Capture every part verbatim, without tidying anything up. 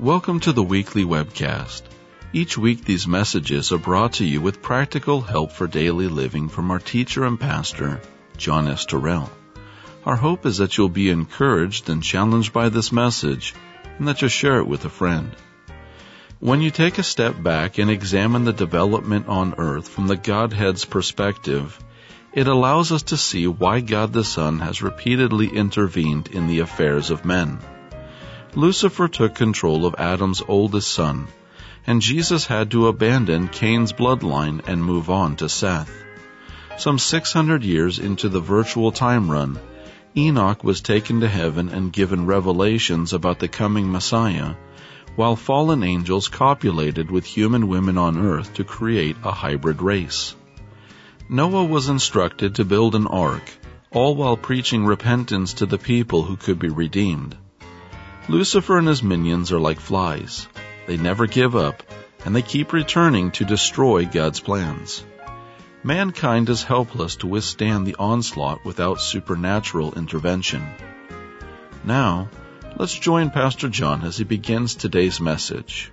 Welcome to the weekly webcast. Each week these messages are brought to you with practical help for daily living from our teacher and pastor, John S. Terrell. Our hope is that you'll be encouraged and challenged by this message, and that you'll share it with a friend. When you take a step back and examine the development on earth from the Godhead's perspective, it allows us to see why God the Son has repeatedly intervened in the affairs of men. Lucifer took control of Adam's oldest son, and Jesus had to abandon Cain's bloodline and move on to Seth. Some six hundred years into the virtual time run, Enoch was taken to heaven and given revelations about the coming Messiah, while fallen angels copulated with human women on earth to create a hybrid race. Noah was instructed to build an ark, all while preaching repentance to the people who could be redeemed. Lucifer and his minions are like flies. They never give up, and they keep returning to destroy God's plans. Mankind is helpless to withstand the onslaught without supernatural intervention. Now, let's join Pastor John as he begins today's message.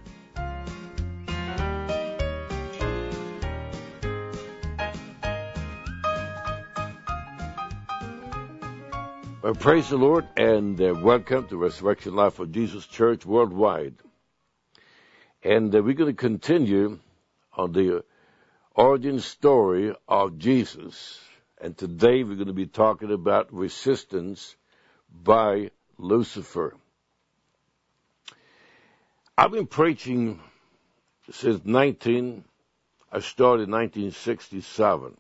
Well, praise the Lord, and uh, welcome to Resurrection Life of Jesus Church Worldwide. And uh, we're going to continue on the origin story of Jesus. And today we're going to be talking about resistance by Lucifer. I've been preaching since nineteen. I started in nineteen sixty-seven,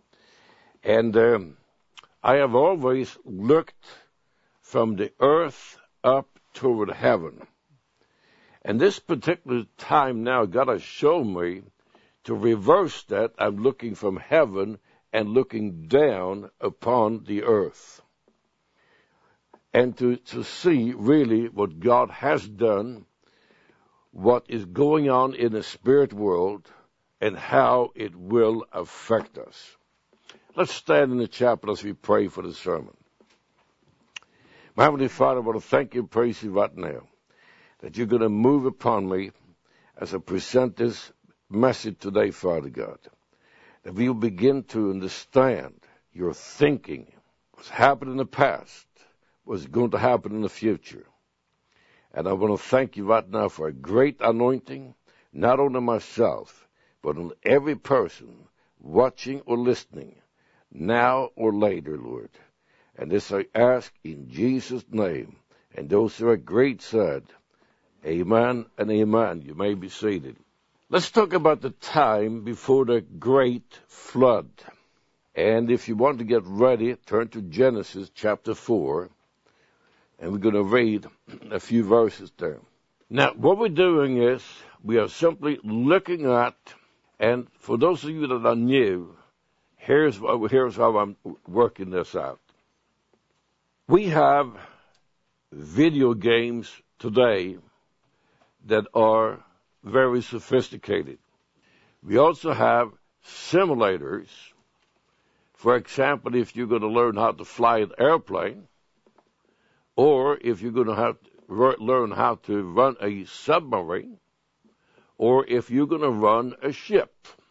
and um, I have always looked from the earth up toward heaven. And this particular time now, God has shown me to reverse that. I'm looking from heaven and looking down upon the earth. And to, to see really what God has done, what is going on in the spirit world, and how it will affect us. Let's stand in the chapel as we pray for the sermon. My Heavenly Father, I want to thank you and praise you right now that you're going to move upon me as I present this message today, Father God. That we will begin to understand your thinking, what's happened in the past, what's going to happen in the future. And I want to thank you right now for a great anointing, not only myself, but on every person watching or listening, now or later, Lord. And this I ask in Jesus' name. And those who are great said, amen and amen. You may be seated. Let's talk about the time before the great flood. And if you want to get ready, turn to Genesis chapter four. And we're going to read a few verses there. Now, what we're doing is we are simply looking at, and for those of you that are new, Here's, here's how I'm working this out. We have video games today that are very sophisticated. We also have simulators. For example, if you're going to learn how to fly an airplane, or if you're going to have to learn how to run a submarine, or if you're going to run a ship.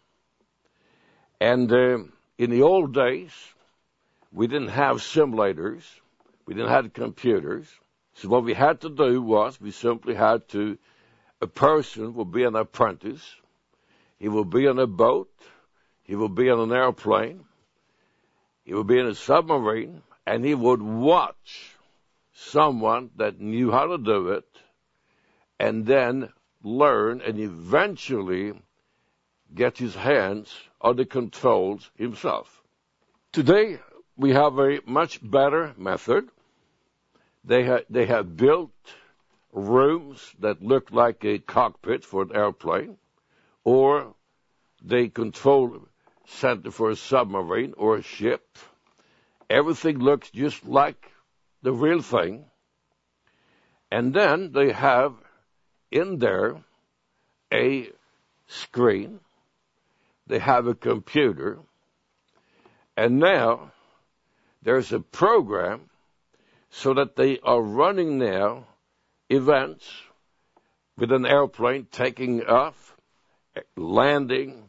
And uh, in the old days, we didn't have simulators. We didn't have computers. So what we had to do was we simply had to, a person would be an apprentice. He would be on a boat. He would be on an airplane. He would be in a submarine. And he would watch someone that knew how to do it and then learn and eventually get his hands on the controls himself. Today, we have a much better method. They, ha- they have built rooms that look like a cockpit for an airplane, or they control center for a submarine or a ship. Everything looks just like the real thing. And then they have in there a screen. They have a computer, and now there's a program so that they are running now events with an airplane taking off, landing,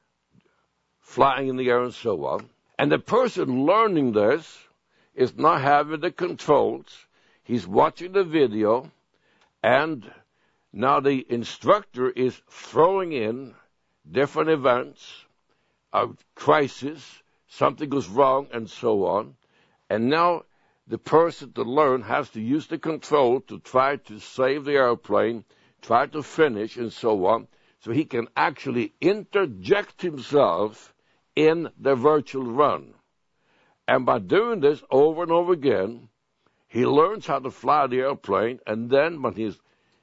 flying in the air, and so on. And the person learning this is not having the controls. He's watching the video, and now the instructor is throwing in different events, a crisis, something goes wrong, and so on. And now the person to learn has to use the control to try to save the airplane, try to finish, and so on, so he can actually interject himself in the virtual run. And by doing this over and over again, he learns how to fly the airplane, and then when he's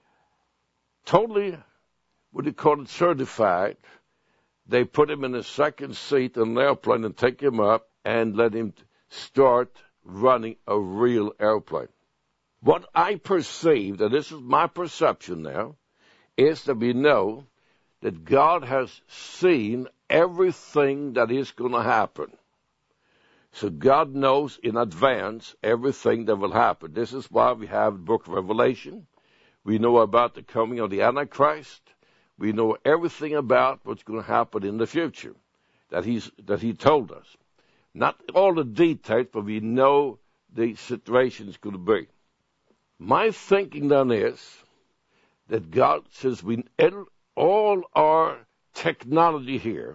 totally, what do you call it, certified, they put him in a second seat in the airplane and take him up and let him start running a real airplane. What I perceived, and this is my perception now, is that we know that God has seen everything that is going to happen. So God knows in advance everything that will happen. This is why we have the book of Revelation. We know about the coming of the Antichrist. We know everything about what's going to happen in the future that he's that he told us. Not all the details, but we know the situation is going to be. My thinking then is that God says we all our technology here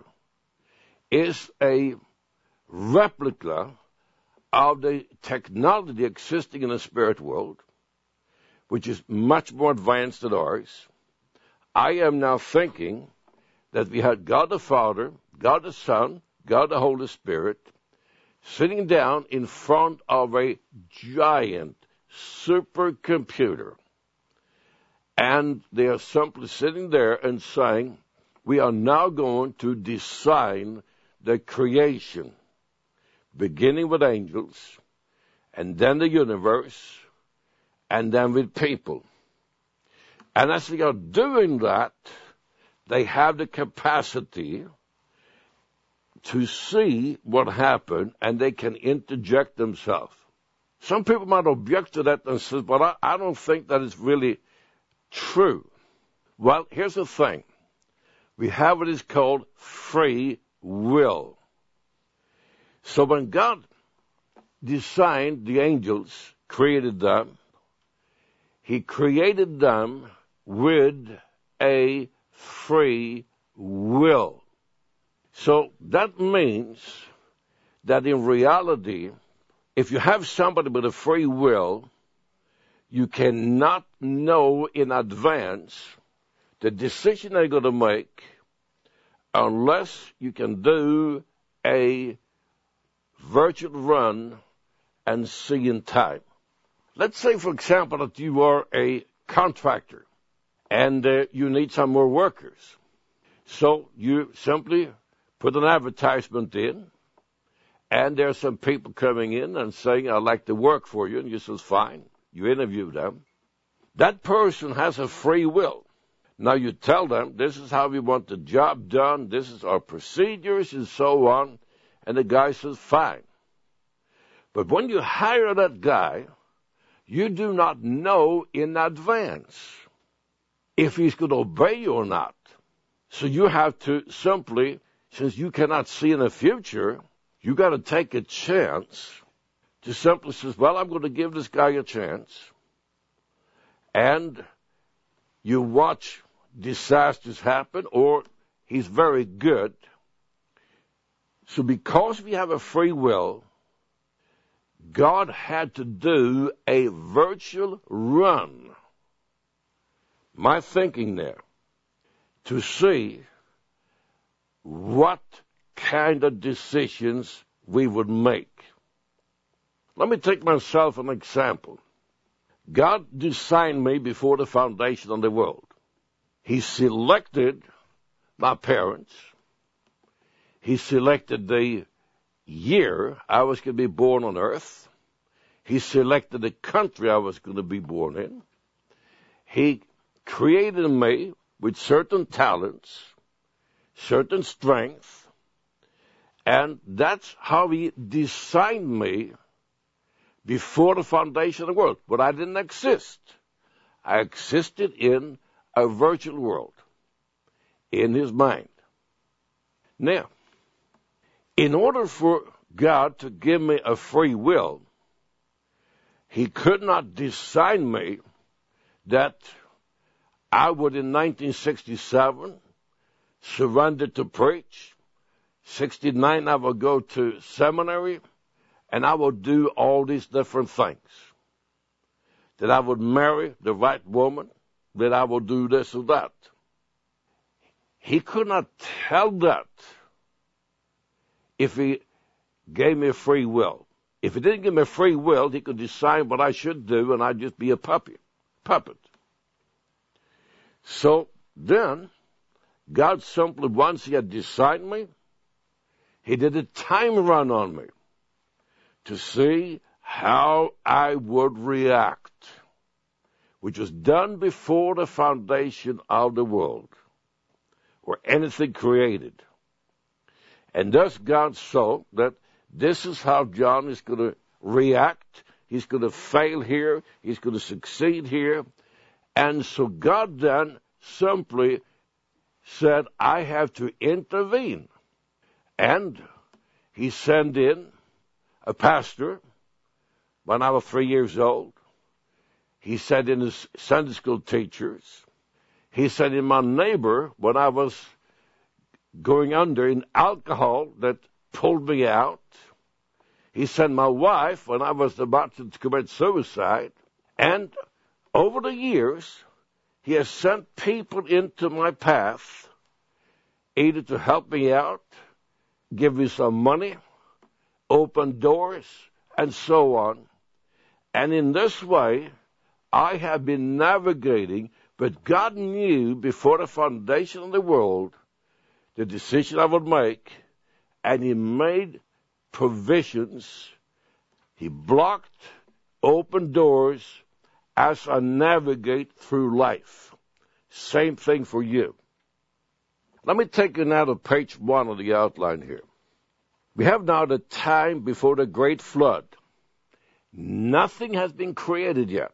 is a replica of the technology existing in the spirit world, which is much more advanced than ours. I am now thinking that we had God the Father, God the Son, God the Holy Spirit, sitting down in front of a giant supercomputer. And they are simply sitting there and saying, we are now going to design the creation, beginning with angels, and then the universe, and then with people. And as they are doing that, they have the capacity to see what happened, and they can interject themselves. Some people might object to that and say, but I, I don't think that is really true. Well, here's the thing. We have what is called free will. So when God designed the angels, created them, he created them with a free will. So that means that in reality, if you have somebody with a free will, you cannot know in advance the decision they're going to make unless you can do a virtual run and see in time. Let's say, for example, that you are a contractor and uh, you need some more workers. So you simply put an advertisement in, and there are some people coming in and saying, I'd like to work for you. And you say, fine. You interview them. That person has a free will. Now you tell them, this is how we want the job done, this is our procedures, and so on. And the guy says, fine. But when you hire that guy, you do not know in advance if he's going to obey you or not. So you have to simply, since you cannot see in the future, you got to take a chance to simply say, well, I'm going to give this guy a chance. And you watch disasters happen, or he's very good. So because we have a free will, God had to do a virtual run, my thinking there, to see what kind of decisions we would make. Let me take myself an example. God designed me before the foundation of the world. He selected my parents. He selected the year I was going to be born on earth. He selected the country I was going to be born in. He created me with certain talents, certain strength, and that's how he designed me before the foundation of the world. But I didn't exist. I existed in a virtual world in his mind. Now, in order for God to give me a free will, he could not design me that I would in nineteen sixty-seven surrender to preach. sixty-nine I would go to seminary, and I would do all these different things. That I would marry the right woman, that I would do this or that. He could not tell that if he gave me free will. If he didn't give me free will, he could decide what I should do, and I'd just be a puppet. puppet. So then, God simply, once he had decided me, he did a time run on me to see how I would react, which was done before the foundation of the world, or anything created. And thus God saw that this is how John is going to react. He's going to fail here. He's going to succeed here. And so God then simply said, I have to intervene. And he sent in a pastor when I was three years old. He sent in his Sunday school teachers. He sent in my neighbor when I was going under in alcohol that pulled me out. He sent my wife when I was about to commit suicide. And over the years, he has sent people into my path, either to help me out, give me some money, open doors, and so on. And in this way, I have been navigating, but God knew before the foundation of the world the decision I would make, and he made provisions. He blocked open doors as I navigate through life. Same thing for you. Let me take you now to page one of the outline here. We have now the time before the great flood. Nothing has been created yet.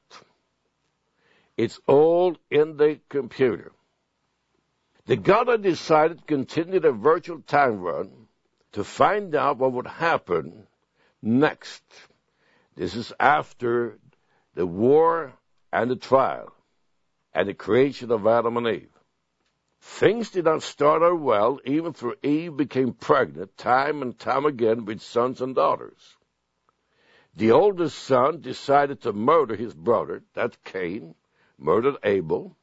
It's all in the computer. The God had decided to continue the virtual time run to find out what would happen next. This is after the war and the trial and the creation of Adam and Eve. Things did not start out well, even after Eve became pregnant time and time again with sons and daughters. The oldest son decided to murder his brother, that's Cain, murdered Abel.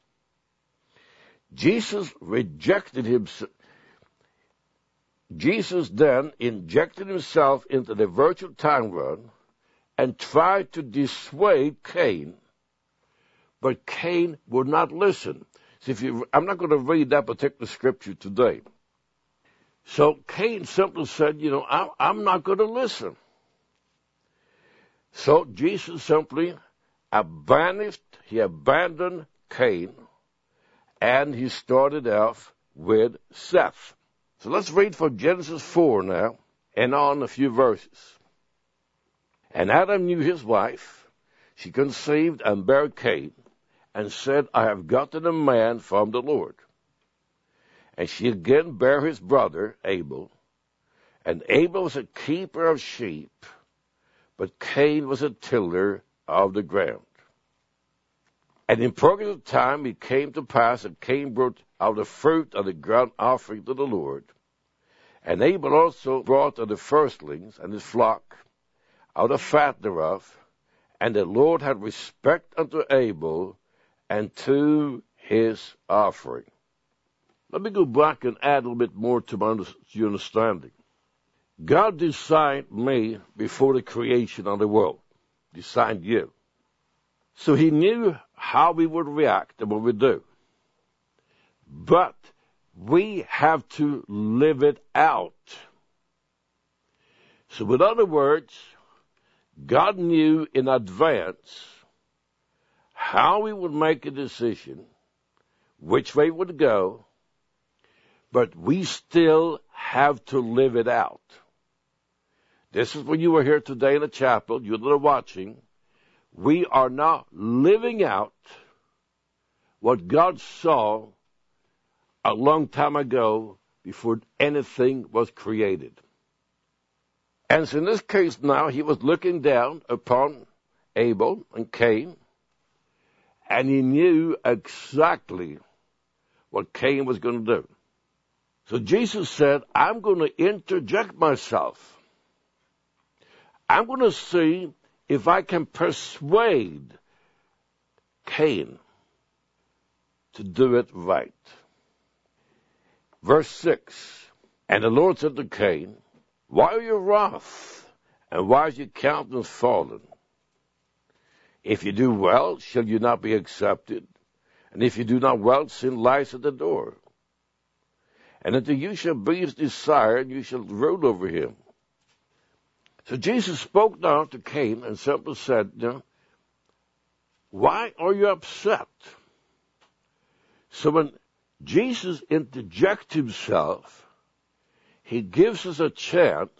Jesus rejected him. Jesus then injected himself into the virtual time run and tried to dissuade Cain, but Cain would not listen. So if you, I'm not going to read that particular scripture today. So Cain simply said, you know, I'm, I'm not going to listen. So Jesus simply abandoned, he abandoned Cain, and he started off with Seth. So let's read from Genesis four now, and on a few verses. And Adam knew his wife. She conceived and bare Cain, and said, I have gotten a man from the Lord. And she again bare his brother Abel. And Abel was a keeper of sheep, but Cain was a tiller of the ground. And in progress of time it came to pass that Cain brought out the fruit of the ground offering to the Lord. And Abel also brought of the firstlings and his flock, out of fat thereof. And the Lord had respect unto Abel and to his offering. Let me go back and add a little bit more to my your understanding. God designed me before the creation of the world. Designed you. So he knew how we would react and what we do. But we have to live it out. So in other words, God knew in advance how we would make a decision, which way it would go, but we still have to live it out. This is when you were here today in the chapel, you that are watching, we are now living out what God saw a long time ago before anything was created. And so in this case now, he was looking down upon Abel and Cain, and he knew exactly what Cain was going to do. So Jesus said, I'm going to interject myself. I'm going to see if I can persuade Cain to do it right. Verse six, and the Lord said to Cain, why are you wroth, and why is your countenance fallen? If you do well, shall you not be accepted? And if you do not well, sin lies at the door. And until you shall be his desire, and you shall rule over him. So Jesus spoke now to Cain and simply said, you know, why are you upset? So when Jesus interjects himself, he gives us a chance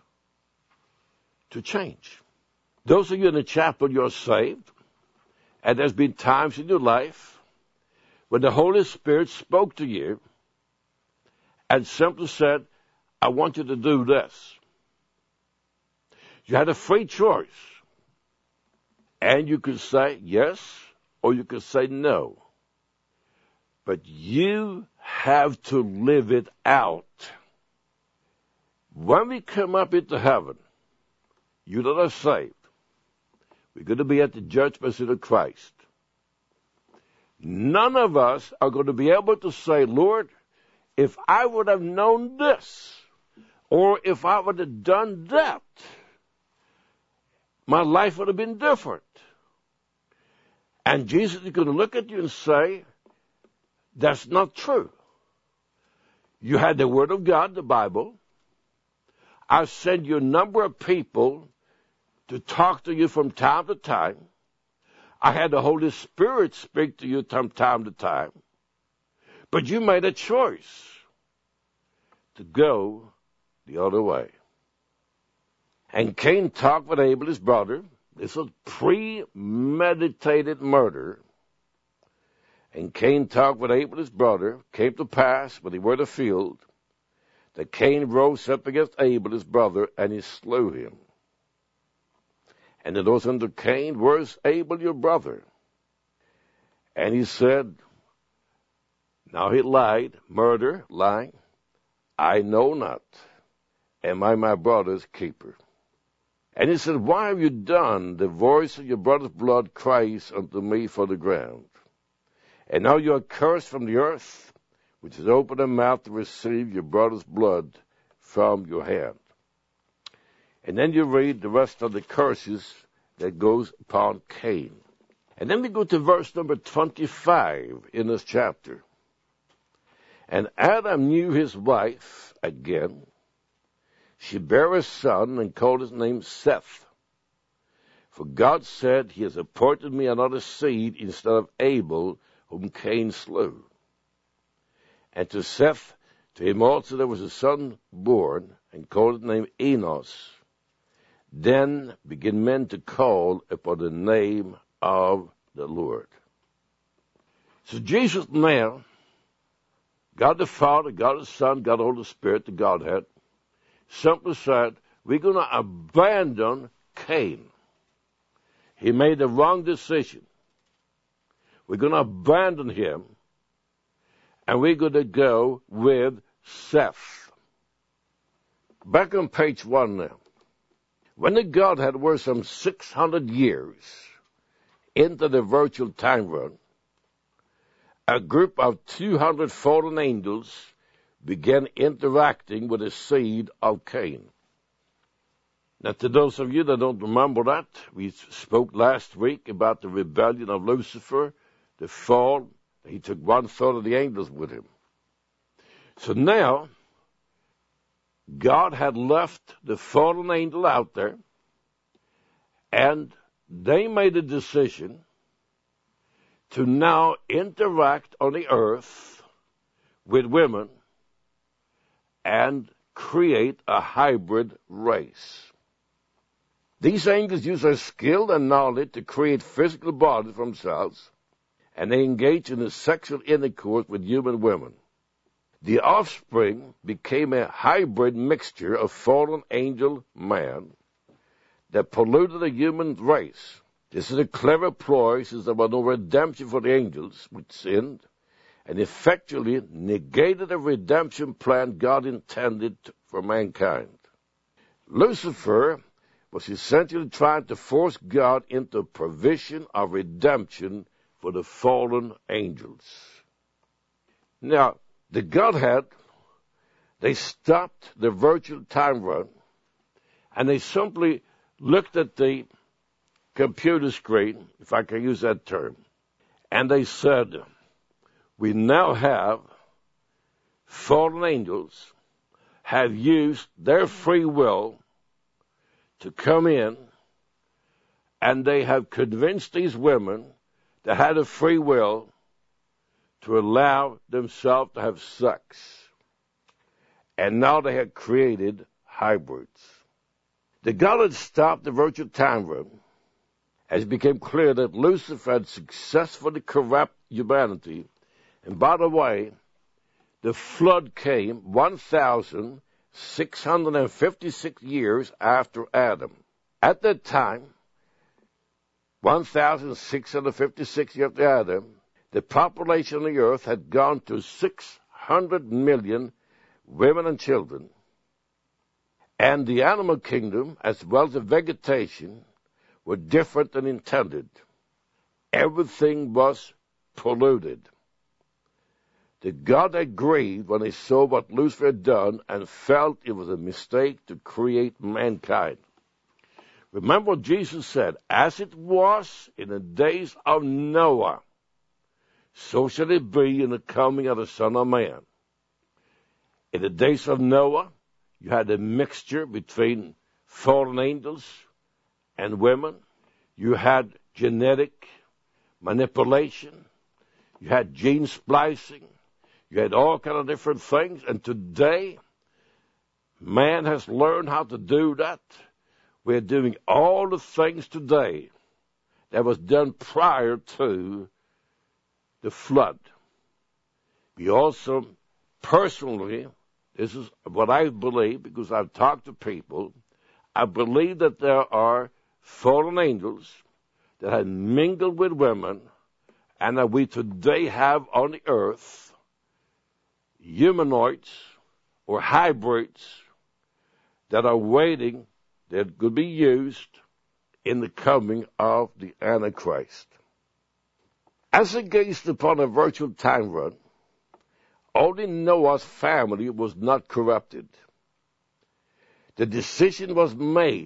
to change. Those of you in the chapel, you're saved, and there's been times in your life when the Holy Spirit spoke to you and simply said, I want you to do this. You had a free choice, and you could say yes, or you could say no. But you have to live it out. When we come up into heaven, you that are saved, we're going to be at the judgment seat of Christ. None of us are going to be able to say, Lord, if I would have known this, or if I would have done that, my life would have been different. And Jesus is going to look at you and say, that's not true. You had the Word of God, the Bible. I sent you a number of people to talk to you from time to time. I had the Holy Spirit speak to you from time to time. But you made a choice to go the other way. And Cain talked with Abel, his brother. This was premeditated murder. And Cain talked with Abel, his brother. Came to pass, when they were in the field, that Cain rose up against Abel, his brother, and he slew him. And the Lord said unto Cain, where's Abel, your brother? And he said, now he lied, murder, lying. I know not. Am I my brother's keeper? And he said, why have you done? The voice of your brother's blood cries unto me for the ground. And now you are cursed from the earth, which has opened her mouth to receive your brother's blood from your hand. And then you read the rest of the curses that goes upon Cain. And then we go to verse number twenty-five in this chapter. And Adam knew his wife again. She bare a son and called his name Seth. For God said, he has appointed me another seed instead of Abel, whom Cain slew. And to Seth, to him also there was a son born, and called his name Enos. Then began men to call upon the name of the Lord. So Jesus now, God the Father, God the Son, God the Holy Spirit, the Godhead, simply said, we're going to abandon Cain. He made the wrong decision. We're going to abandon him, and we're going to go with Seth. Back on page one now. When the Godhead were some six hundred years into the virtual time run, a group of two hundred fallen angels began interacting with the seed of Cain. Now, to those of you that don't remember that, we spoke last week about the rebellion of Lucifer, the fall. He took one third of the angels with him. So now, God had left the fallen angel out there, and they made a decision to now interact on the earth with women and create a hybrid race. These angels use their skill and knowledge to create physical bodies for themselves, and they engaged in a sexual intercourse with human women. The offspring became a hybrid mixture of fallen angel man that polluted the human race. This is a clever ploy, since there was no redemption for the angels which sinned, and effectually negated the redemption plan God intended for mankind. Lucifer was essentially trying to force God into a provision of redemption for the fallen angels. Now, the Godhead, they stopped the virtual time run, and they simply looked at the computer screen, if I can use that term, and they said, we now have fallen angels have used their free will to come in, and they have convinced these women that had a free will to allow themselves to have sex. And now they had created hybrids. The God had stopped the virtual time run as it became clear that Lucifer had successfully corrupted humanity. And by the way, the flood came one thousand six hundred fifty-six years after Adam. At that time, one thousand six hundred fifty-six years after Adam, the population of the earth had gone to six hundred million women and children. And the animal kingdom, as well as the vegetation, were different than intended. Everything was polluted. The God had grieved when he saw what Lucifer had done and felt it was a mistake to create mankind. Remember what Jesus said, as it was in the days of Noah, so shall it be in the coming of the Son of Man. In the days of Noah, you had a mixture between fallen angels and women. You had genetic manipulation. You had gene splicing. You had all kind of different things. And today, man has learned how to do that. We're doing all the things today that was done prior to the flood. We also, personally, this is what I believe, because I've talked to people, I believe that there are fallen angels that have mingled with women, and that we today have on the earth humanoids or hybrids that are waiting, that could be used in the coming of the Antichrist. As he gazed upon a virtual time run, only Noah's family was not corrupted. The decision was made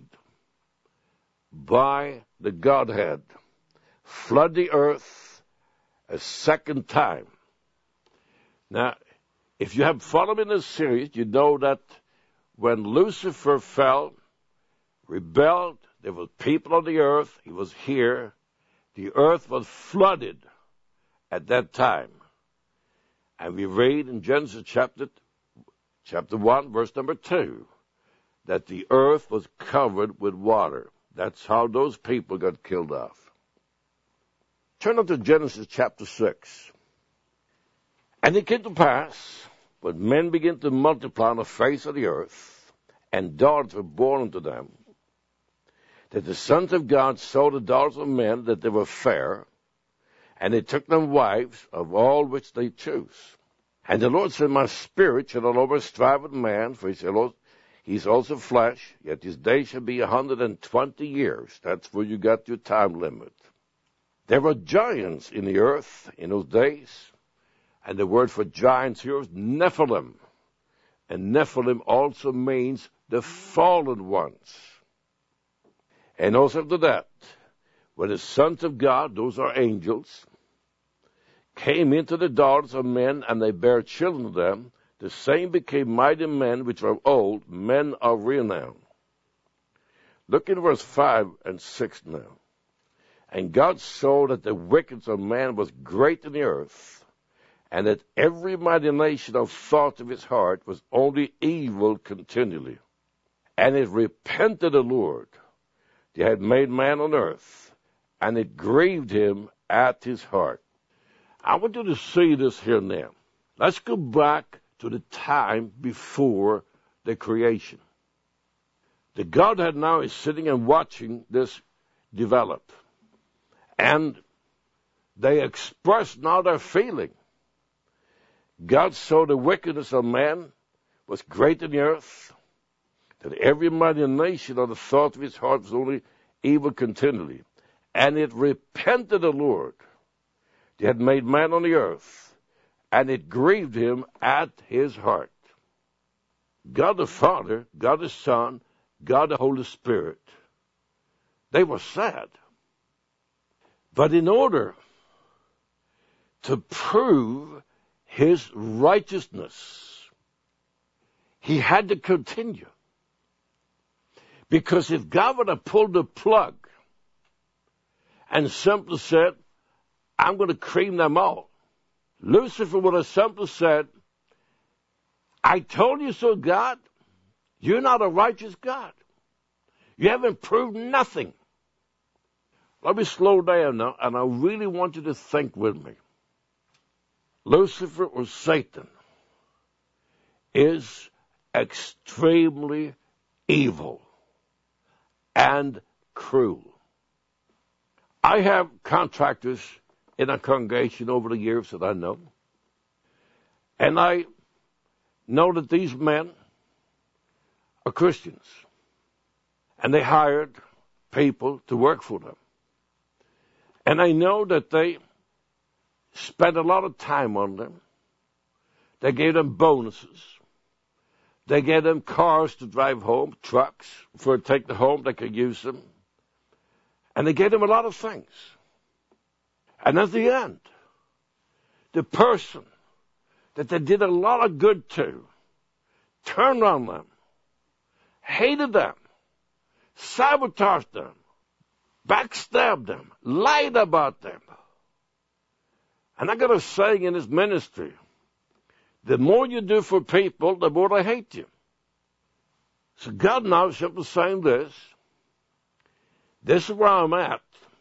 by the Godhead. Flood the earth a second time. Now, if you have followed in this series, you know that when Lucifer fell, rebelled, there were people on the earth, he was here, the earth was flooded at that time. And we read in Genesis chapter, chapter one, verse number two, that the earth was covered with water. That's how those people got killed off. Turn up to Genesis chapter six. And it came to pass, when men began to multiply on the face of the earth, and daughters were born unto them, that the sons of God saw the daughters of men, that they were fair, and they took them wives of all which they chose. And the Lord said, my spirit shall not always strive with man, for he shall he is also flesh, yet his days shall be a hundred and twenty years. That's where you got your time limit. There were giants in the earth in those days, and the word for giants here is Nephilim. And Nephilim also means the fallen ones. And also to that, when the sons of God, those are angels, came into the daughters of men, and they bare children to them, the same became mighty men which were old, men of renown. Look in verse five and six now. And God saw that the wickedness of man was great in the earth, and that every imagination of thought of his heart was only evil continually. And it repented the Lord that had made man on earth, and it grieved him at his heart. I want you to see this here now. Let's go back to the time before the creation. The Godhead now is sitting and watching this develop. And they express now their feeling. God saw the wickedness of man was great in the earth, that every mighty nation of the thought of his heart was only evil continually. And it repented the Lord that had made man on the earth, and it grieved him at his heart. God the Father, God the Son, God the Holy Spirit, they were sad. But in order to prove his righteousness, he had to continue. Because if God would have pulled the plug and simply said, I'm going to cream them all, Lucifer would have simply said, I told you so, God. You're not a righteous God. You haven't proved nothing. Let me slow down now, and I really want you to think with me. Lucifer, or Satan, is extremely evil and cruel. I have contractors in a congregation over the years that I know, and I know that these men are Christians, and they hired people to work for them. And I know that they spent a lot of time on them. They gave them bonuses. They gave them cars to drive home, trucks for to take them home, they could use them. And they gave them a lot of things. And at the end, the person that they did a lot of good to turned on them, hated them, sabotaged them, backstabbed them, lied about them. And I got a saying in this ministry, the more you do for people, the more they hate you. So God now is simply saying this. This is where I'm at.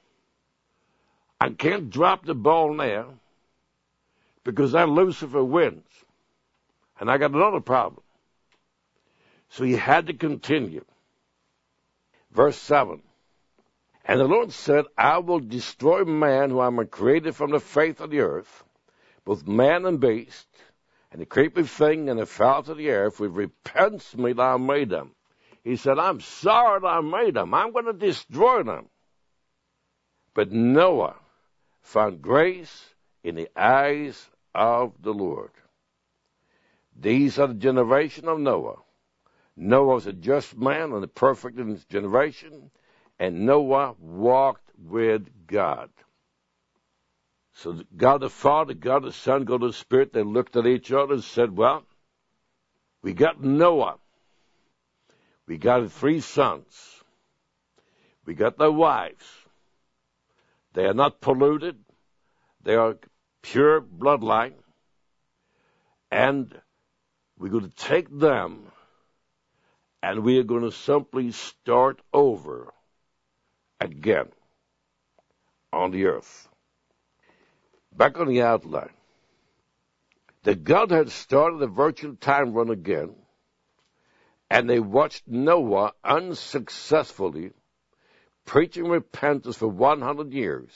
I can't drop the ball now because then Lucifer wins. And I got another problem. So he had to continue. Verse seven. And the Lord said, I will destroy man who I am created from the face of the earth, both man and beast, and the creeping thing and the fowls of the air, if we repents me that I made them. He said, I'm sorry that I made them. I'm going to destroy them. But Noah found grace in the eyes of the Lord. These are the generation of Noah. Noah was a just man and a perfect in his generation, and Noah walked with God. So God the Father, God the Son, God the Spirit, they looked at each other and said, well, we got Noah. We got three sons. We got their wives. They are not polluted. They are pure bloodline. And we're going to take them and we are going to simply start over again on the earth. Back on the outline. The God had started the virtual time run again, and they watched Noah unsuccessfully preaching repentance for one hundred years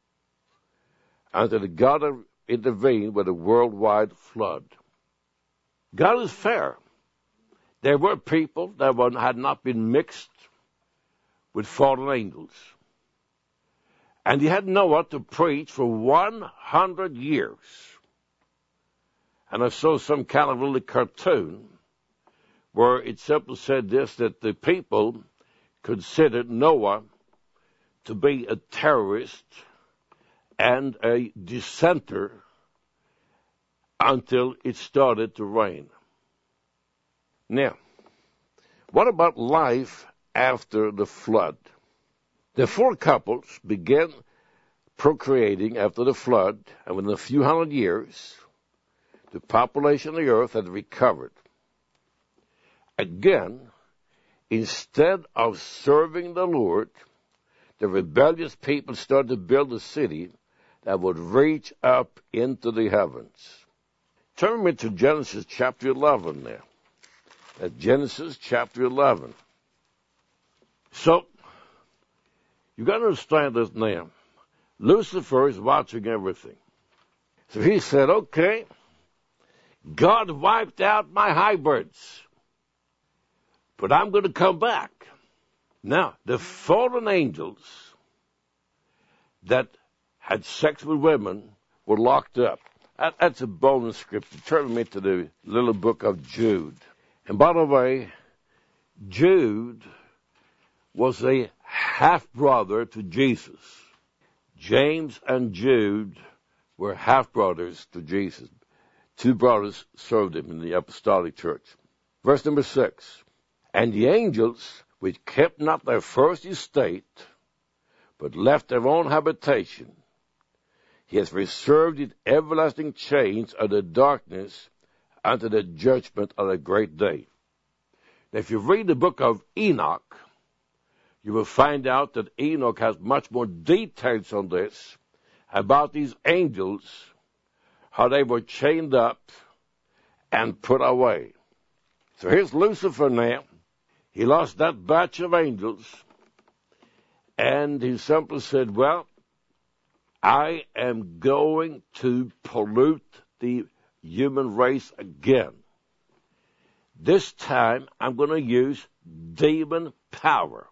until God intervened with a worldwide flood. God is fair. There were people that were, had not been mixed with fallen angels. And he had Noah to preach for one hundred years. And I saw some kind of little cartoon where it simply said this, that the people considered Noah to be a terrorist and a dissenter until it started to rain. Now, what about life after the flood? The four couples began procreating after the flood, and within a few hundred years, the population of the earth had recovered. Again, instead of serving the Lord, the rebellious people started to build a city that would reach up into the heavens. Turn me to Genesis chapter eleven there. That's Genesis chapter eleven. So, you got to understand this now. Lucifer is watching everything. So he said, okay, God wiped out my hybrids, but I'm going to come back. Now, the fallen angels that had sex with women were locked up. That, that's a bonus scripture. Turn me to the little book of Jude. And by the way, Jude was a half-brother to Jesus. James and Jude were half-brothers to Jesus. Two brothers served him in the apostolic church. Verse number six. And the angels, which kept not their first estate, but left their own habitation, he has reserved in everlasting chains of the darkness unto the judgment of the great day. Now, if you read the book of Enoch, you will find out that Enoch has much more details on this, about these angels, how they were chained up and put away. So here's Lucifer now. He lost that batch of angels, and he simply said, well, I am going to pollute the human race again. This time, I'm going to use demon power.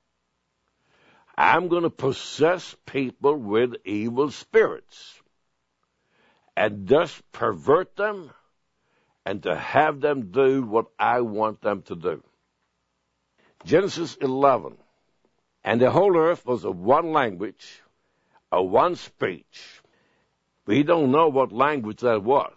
I'm going to possess people with evil spirits and thus pervert them and to have them do what I want them to do. Genesis eleven. And the whole earth was of one language, of one speech. We don't know what language that was.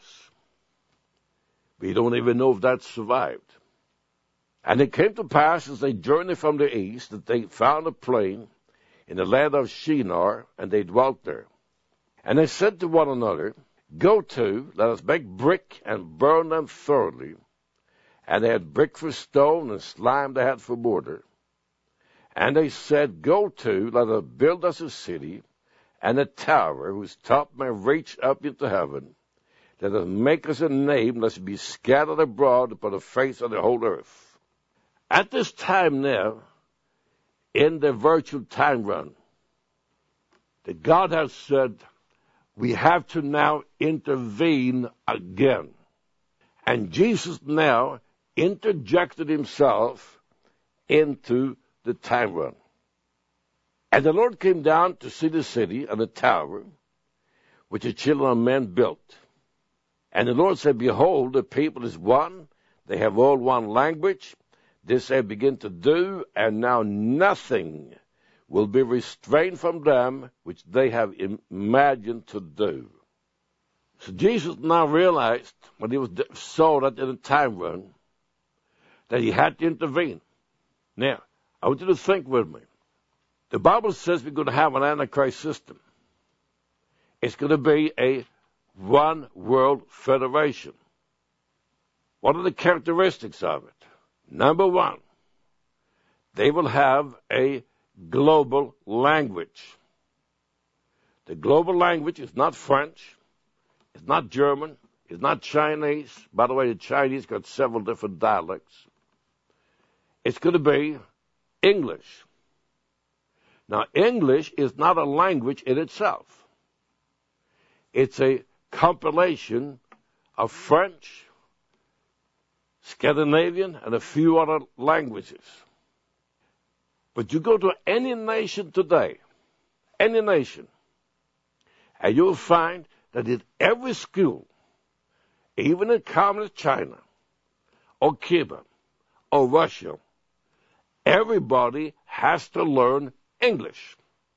We don't even know if that survived. And it came to pass as they journeyed from the east that they found a plain in the land of Shinar, and they dwelt there. And they said to one another, go to, let us make brick and burn them thoroughly. And they had brick for stone and slime they had for mortar. And they said, go to, let us build us a city and a tower whose top may reach up into heaven. Let us make us a name, lest we be scattered abroad upon the face of the whole earth. At this time now, in the virtual time run, that God has said, we have to now intervene again. And Jesus now interjected himself into the time run. And the Lord came down to see the city and the tower, which the children of men built. And the Lord said, behold, the people is one, they have all one language. This they begin to do, and now nothing will be restrained from them which they have imagined to do. So Jesus now realized, when he was saw that in the time run, that he had to intervene. Now, I want you to think with me. The Bible says we're going to have an Antichrist system. It's going to be a one world federation. What are the characteristics of it? Number one, they will have a global language. The global language is not French, it's not German, it's not Chinese. By the way, the Chinese got several different dialects. It's going to be English. Now, English is not a language in itself. It's a compilation of French, Scandinavian, and a few other languages. But you go to any nation today, any nation, and you'll find that in every school, even in communist China, or Cuba, or Russia, everybody has to learn English.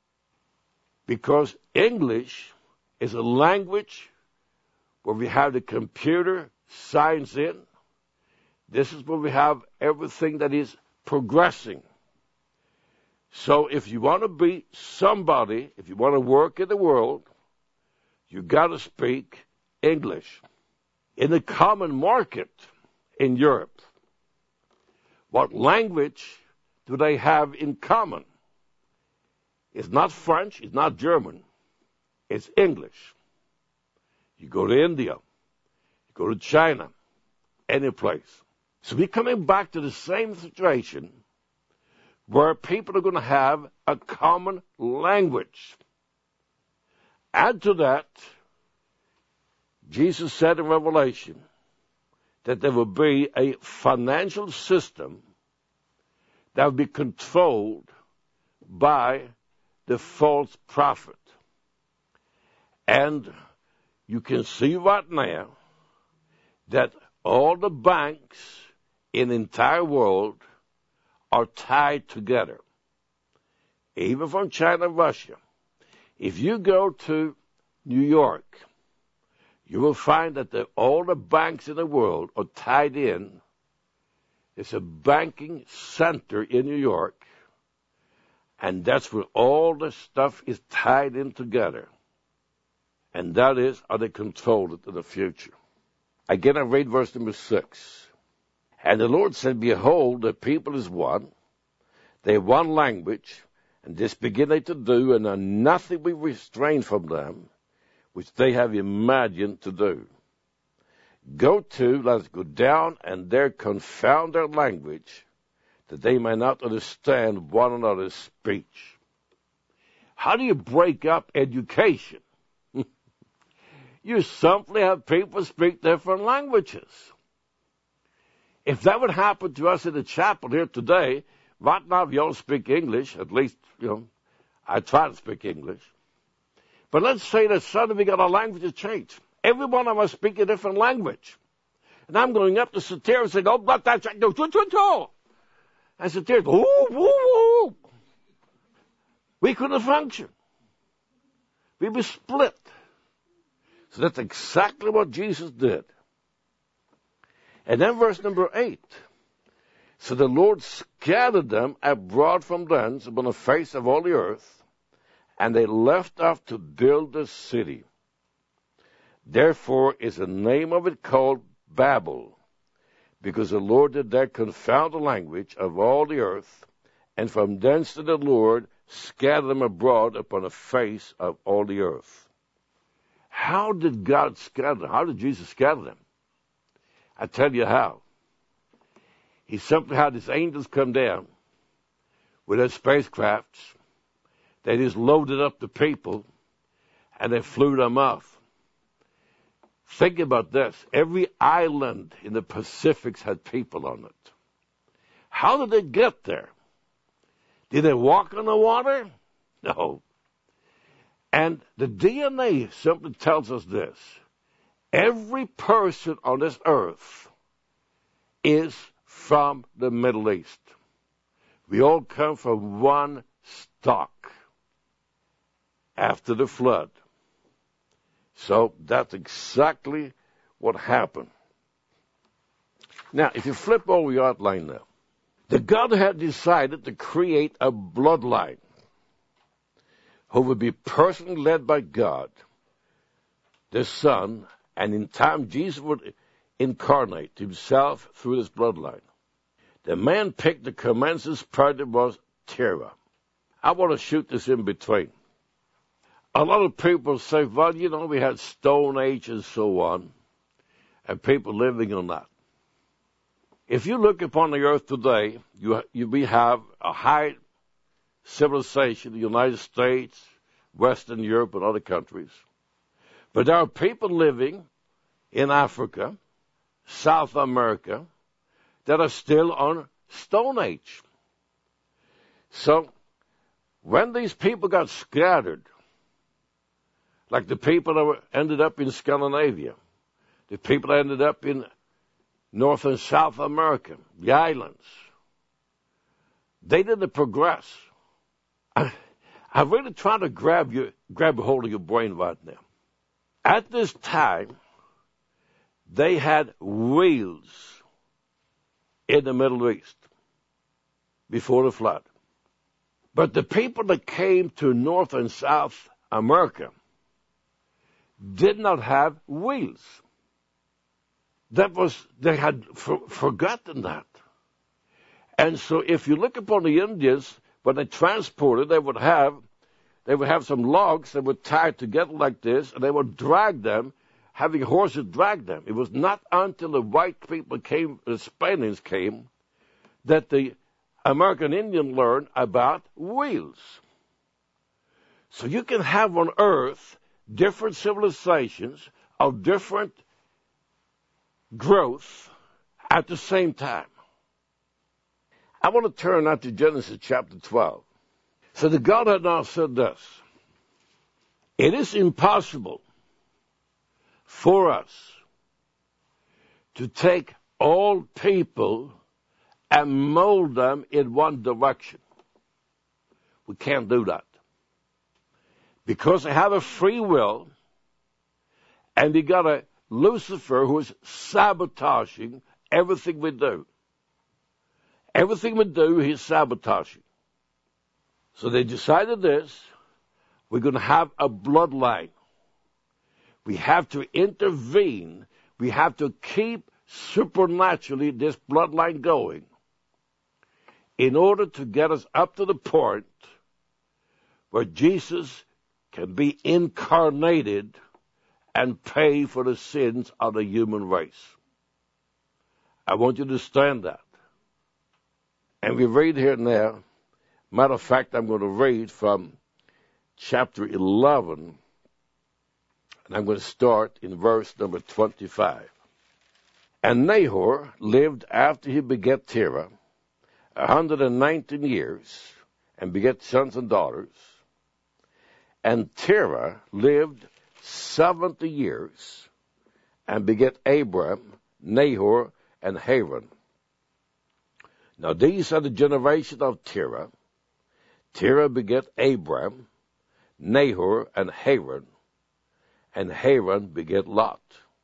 Because English is a language where we have the computer science in. This is where we have everything that is progressing. So if you want to be somebody, if you want to work in the world, you got to speak English. In the common market in Europe, what language do they have in common? It's not French, it's not German. it's English. You go to India, you go to China, any place. So we're coming back to the same situation where people are going to have a common language. Add to that, Jesus said in Revelation that there will be a financial system that will be controlled by the false prophet. And you can see right now that all the banks in the entire world are tied together, even from China and Russia. If you go to New York, you will find that the, all the banks in the world are tied in. It's a banking center in New York, and that's where all the stuff is tied in together. And that is how they control it in the future. Again, I read verse number six. And the Lord said, behold, the people is one. They have one language, and this begin they to do, and nothing will be restrained from them, which they have imagined to do. Go to, let us go down, and there confound their language, that they may not understand one another's speech. How do you break up education? You simply have people speak different languages. If that would happen to us in the chapel here today, right now we all speak English, at least, you know, I try to speak English. But let's say that suddenly we got our languages changed. Every one of us speak a different language. And I'm going up to Satir and saying, oh, but that's right, no, no, no, no. And Satir, ooh, ooh, ooh. We couldn't function. We were split. So that's exactly what Jesus did. And then verse number eight. So the Lord scattered them abroad from thence upon the face of all the earth, and they left off to build the city. Therefore is the name of it called Babel, because the Lord did there confound the language of all the earth, and from thence did the Lord scatter them abroad upon the face of all the earth. How did God scatter them? How did Jesus scatter them? I tell you how. He simply had his angels come down with their spacecrafts. They just loaded up the people, and they flew them off. Think about this. Every island in the Pacific had people on it. How did they get there? Did they walk on the water? No. And the D N A simply tells us this. Every person on this earth is from the Middle East. We all come from one stock after the flood. So that's exactly what happened. Now, if you flip over your outline now, the God had decided to create a bloodline who would be personally led by God, the Son, and in time Jesus would incarnate himself through this bloodline. The man picked the commences part that was Terah. I want to shoot this in between. A lot of people say, well, you know, we had Stone Age and so on, and people living on that. If you look upon the earth today, you, you we have a high civilization, the United States, Western Europe, and other countries. But there are people living in Africa, South America, that are still on Stone Age. So, when these people got scattered, like the people that were, ended up in Scandinavia, the people that ended up in North and South America, the islands, they didn't progress. I, I'm really trying to grab you, grab a hold of your brain right now. At this time, they had wheels in the Middle East before the flood. But the people that came to North and South America did not have wheels. That was, they had for, forgotten that. And so if you look upon the Indians, when they transported, they would have they would have some logs that were tied together like this, and they would drag them, having horses drag them. It was not until the white people came, the Spaniards came, that the American Indian learned about wheels. So you can have on earth different civilizations of different growth at the same time. I want to turn now to Genesis chapter twelve. So the God had now said this: it is impossible for us to take all people and mold them in one direction. We can't do that. Because they have a free will, and we got a Lucifer who is sabotaging everything we do. Everything we do, he's sabotaging. So they decided this: we're going to have a bloodline. We have to intervene. We have to keep supernaturally this bloodline going in order to get us up to the point where Jesus can be incarnated and pay for the sins of the human race. I want you to understand that. And we read here now, matter of fact, I'm going to read from chapter eleven, and I'm going to start in verse number twenty-five. And Nahor lived after he begat Terah a hundred and nineteen years, and begat sons and daughters. And Terah lived seventy years, and begat Abram, Nahor, and Haran. Now these are the generations of Terah. Terah begat Abram, Nahor, and Haran, and Haran begat Lot.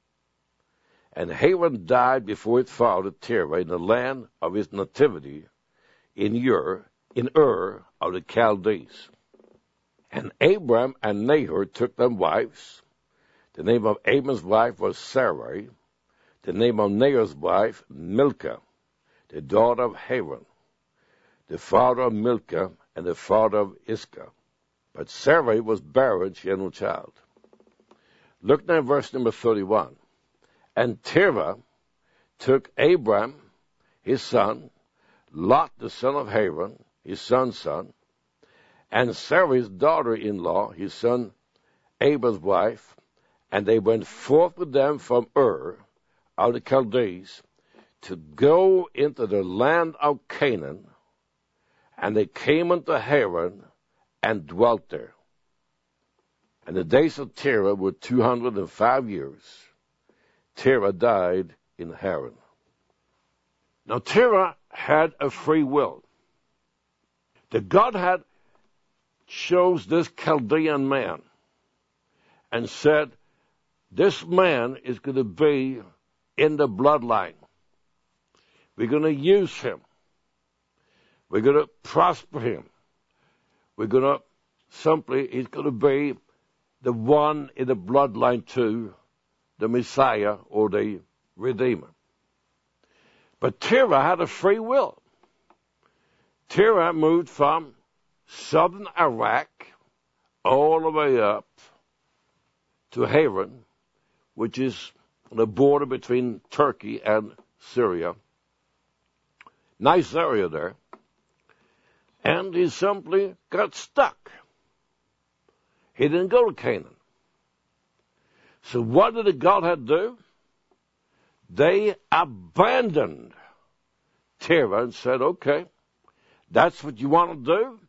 And Haran died before his father Terah in the land of his nativity, in Ur, in Ur of the Chaldees. And Abram and Nahor took them wives. The name of Abram's wife was Sarai. The name of Nahor's wife, Milcah, the daughter of Haran, the father of Milcah, and the father of Iscah. But Sarai was barren, she had no child. Look now at verse number thirty-one. And Terah took Abram, his son, Lot, the son of Haran, his son's son, and Sarai's daughter-in-law, his son Abram's wife, and they went forth with them from Ur, of the Chaldees, to go into the land of Canaan, and they came unto Haran and dwelt there. And the days of Terah were two hundred and five years. Terah died in Haran. Now Terah had a free will. The God had chose this Chaldean man and said, this man is going to be in the bloodline. We're going to use him. We're going to prosper him. We're going to simply, he's going to be the one in the bloodline to the Messiah or the Redeemer. But Terah had a free will. Terah moved from southern Iraq all the way up to Haran, which is the border between Turkey and Syria. Nice area there. And he simply got stuck. He didn't go to Canaan. So what did the Godhead do? They abandoned Terah and said, okay, that's what you want to do?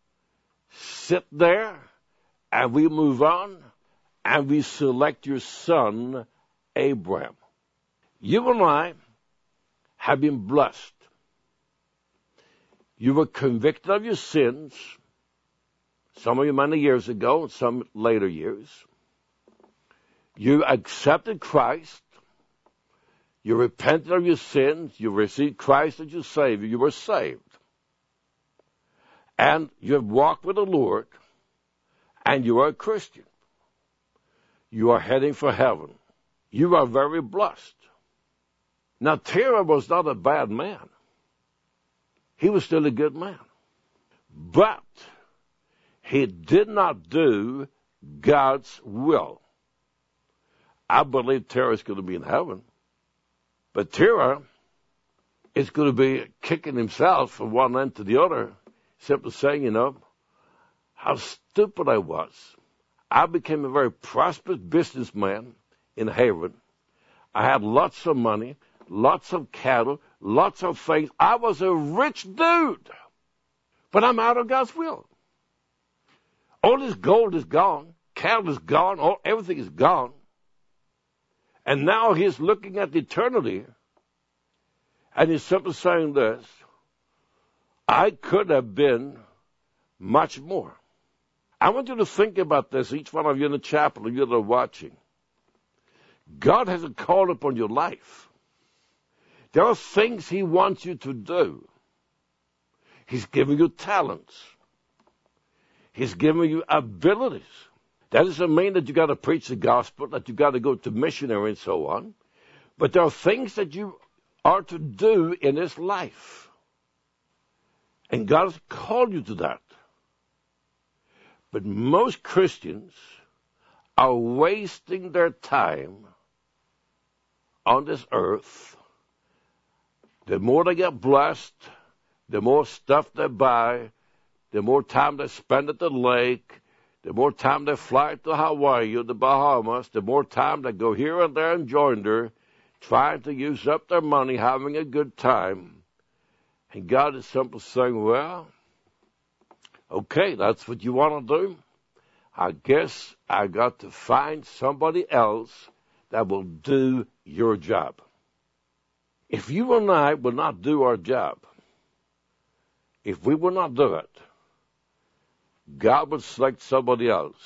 Sit there, and we move on, and we select your son, Abram. You and I have been blessed. You were convicted of your sins, some of you many years ago, and some later years. You accepted Christ. You repented of your sins. You received Christ as your Savior. You were saved. And you have walked with the Lord, and you are a Christian. You are heading for heaven. You are very blessed. Now, Terah was not a bad man. He was still a good man. But he did not do God's will. I believe Terah is going to be in heaven, but Terah is going to be kicking himself from one end to the other, simply saying, you know, how stupid I was. I became a very prosperous businessman in Haran. I had lots of money, lots of cattle, lots of things. I was a rich dude, but I'm out of God's will. All this gold is gone, cattle is gone, all, everything is gone. And now he's looking at eternity, and he's simply saying this: I could have been much more. I want you to think about this, each one of you in the chapel, and you that are watching. God has a call upon your life. There are things he wants you to do. He's giving you talents. He's giving you abilities. That doesn't mean that you got to preach the gospel, that you got to go to missionary and so on. But there are things that you are to do in this life. And God has called you to that. But most Christians are wasting their time on this earth. The more they get blessed, the more stuff they buy, the more time they spend at the lake, the more time they fly to Hawaii or the Bahamas, the more time they go here and there and join her, trying to use up their money, having a good time. And God is simply saying, well, okay, that's what you want to do. I guess I got to find somebody else that will do your job. If you and I will not do our job, if we will not do it, God will select somebody else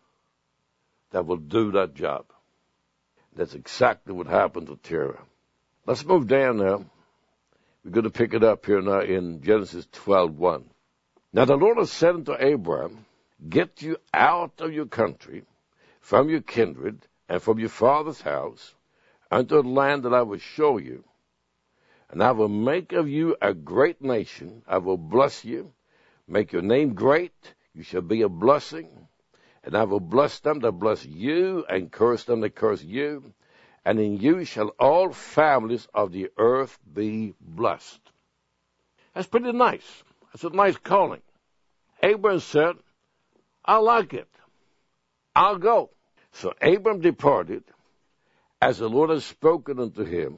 that will do that job. That's exactly what happened to Terah. Let's move down now. We're going to pick it up here now in Genesis twelve one. Now the Lord has said unto Abraham, get you out of your country, from your kindred, and from your father's house, unto the land that I will show you. And I will make of you a great nation. I will bless you, make your name great. You shall be a blessing. And I will bless them that bless you, and curse them that curse you. And in you shall all families of the earth be blessed. That's pretty nice. That's a nice calling. Abraham said, I like it. I'll go. So Abram departed, as the Lord had spoken unto him.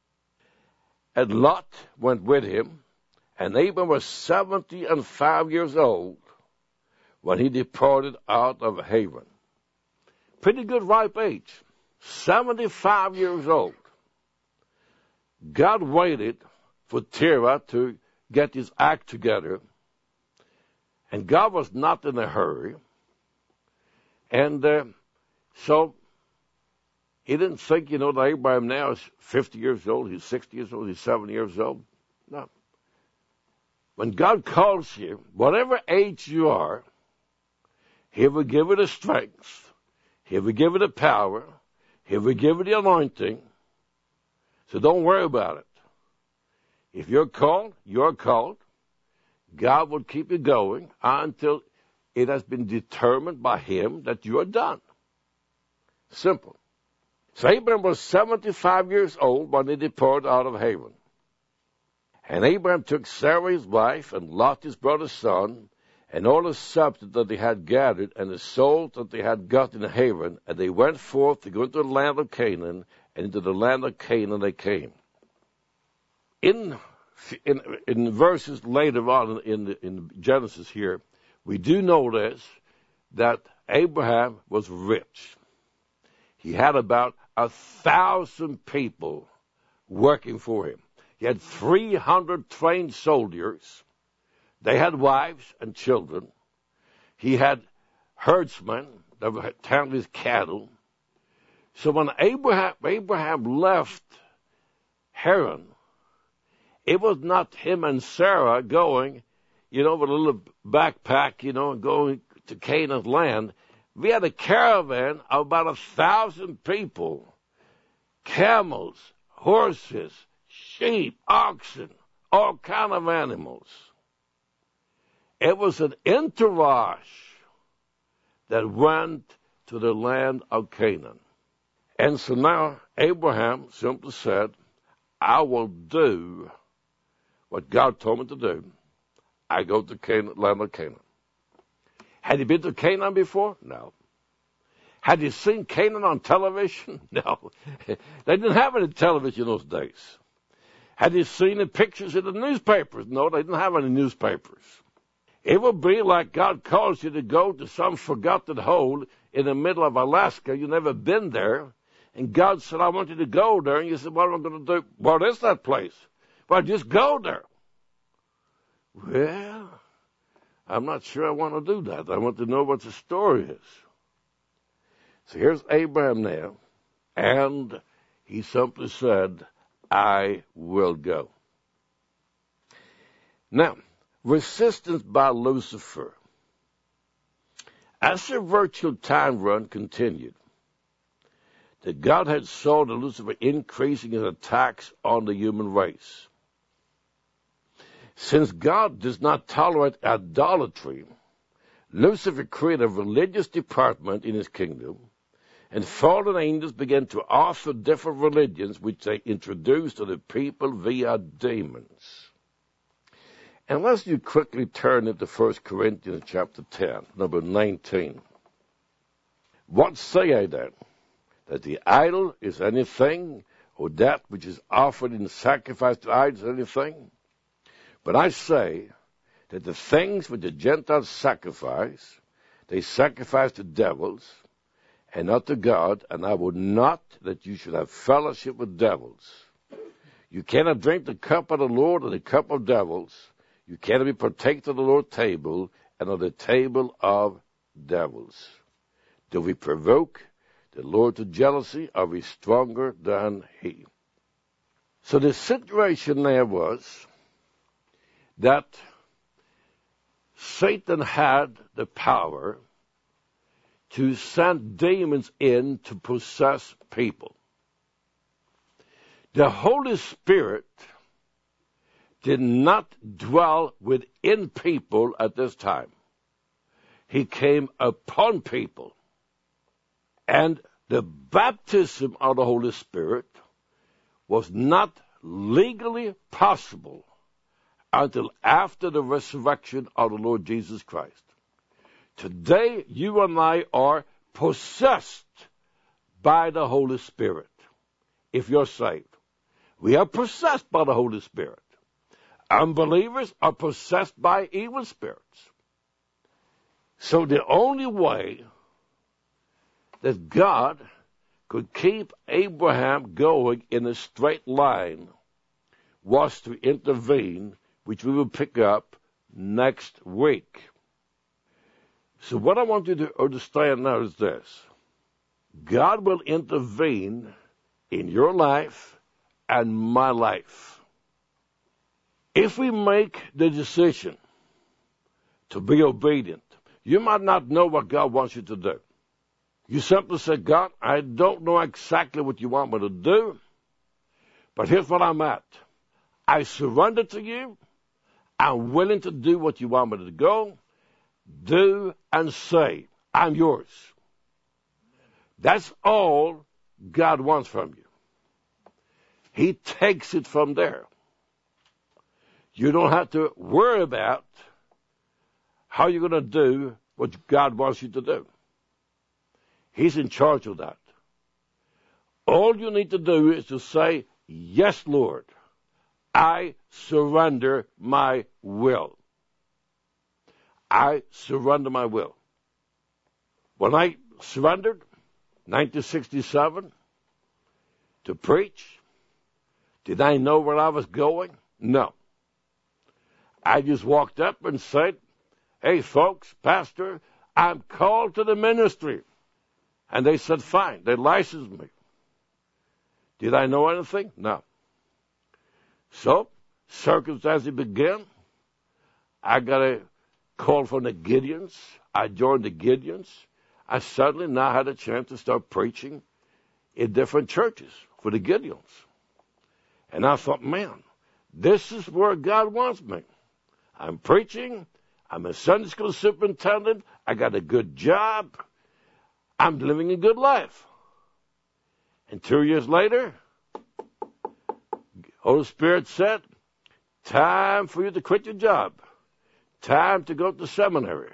And Lot went with him, and Abram was seventy and five years old when he departed out of Haran. Pretty good ripe age. seventy-five years old. God waited for Terah to get his act together, and God was not in a hurry. And uh, so he didn't think, you know, that Abraham now is fifty years old, he's sixty years old, he's seventy years old. No. When God calls you, whatever age you are, he will give you the strength, he will give you the power, he will give you the anointing. So don't worry about it. If you're called, you're called. God will keep you going until it has been determined by him that you are done. Simple. So Abraham was seventy-five years old when he departed out of Haran. And Abraham took Sarah his wife, and Lot his brother's son, and all the substance that they had gathered, and the souls that they had got in Haran, and they went forth to go into the land of Canaan, and into the land of Canaan they came. In in, in verses later on in, the, in Genesis here, we do notice that Abraham was rich. He had about a thousand people working for him. He had three hundred trained soldiers. They had wives and children. He had herdsmen that were tending his cattle. So when Abraham, Abraham left Haran, it was not him and Sarah going, you know, with a little backpack, you know, going to Canaan's land. We had a caravan of about a thousand people, camels, horses, sheep, oxen, all kind of animals. It was an entourage that went to the land of Canaan. And so now Abraham simply said, I will do what God told me to do. I go to Canaan, land of Canaan. Had he been to Canaan before? No. Had he seen Canaan on television? No. They didn't have any television in those days. Had he seen the pictures in the newspapers? No, they didn't have any newspapers. It would be like God calls you to go to some forgotten hole in the middle of Alaska. You've never been there. And God said, I want you to go there. And you said, what am I going to do? What is that place? Well, just go there. Well, I'm not sure I want to do that. I want to know what the story is. So here's Abraham now. And he simply said, I will go. Now, resistance by Lucifer. As the virtual time run continued, that God had saw the Lucifer increasing his attacks on the human race. Since God does not tolerate idolatry, Lucifer created a religious department in his kingdom, and fallen angels began to offer different religions which they introduced to the people via demons. And let's you quickly turn into First Corinthians chapter ten, number nineteen. What say I then? That the idol is anything, or that which is offered in sacrifice to idols is anything? But I say that the things which the Gentiles sacrifice, they sacrifice to devils, and not to God, and I would not that you should have fellowship with devils. You cannot drink the cup of the Lord or the cup of devils. You cannot be partaker of the Lord's table and of the table of devils. Do we provoke the Lord to jealousy? Are we stronger than he? So the situation there was that Satan had the power to send demons in to possess people. The Holy Spirit did not dwell within people at this time. He came upon people. And the baptism of the Holy Spirit was not legally possible until after the resurrection of the Lord Jesus Christ. Today, you and I are possessed by the Holy Spirit, if you're saved. We are possessed by the Holy Spirit. Unbelievers are possessed by evil spirits. So the only way that God could keep Abraham going in a straight line was to intervene, which we will pick up next week. So what I want you to understand now is this. God will intervene in your life and my life. If we make the decision to be obedient, you might not know what God wants you to do. You simply say, God, I don't know exactly what you want me to do, but here's what I'm at. I surrender to you. I'm willing to do what you want me to go. Do and say, I'm yours. That's all God wants from you. He takes it from there. You don't have to worry about how you're going to do what God wants you to do. He's in charge of that. All you need to do is to say, yes, Lord, I surrender my will. I surrender my will. When I surrendered, nineteen sixty-seven, to preach, did I know where I was going? No. I just walked up and said, hey, folks, Pastor, I'm called to the ministry. And they said, fine. They licensed me. Did I know anything? No. So, circumstances began. I got a call from the Gideons. I joined the Gideons. I suddenly now had a chance to start preaching in different churches for the Gideons. And I thought, man, this is where God wants me. I'm preaching. I'm a Sunday school superintendent. I got a good job. I'm living a good life. And two years later, Holy Spirit said, time for you to quit your job. Time to go to seminary.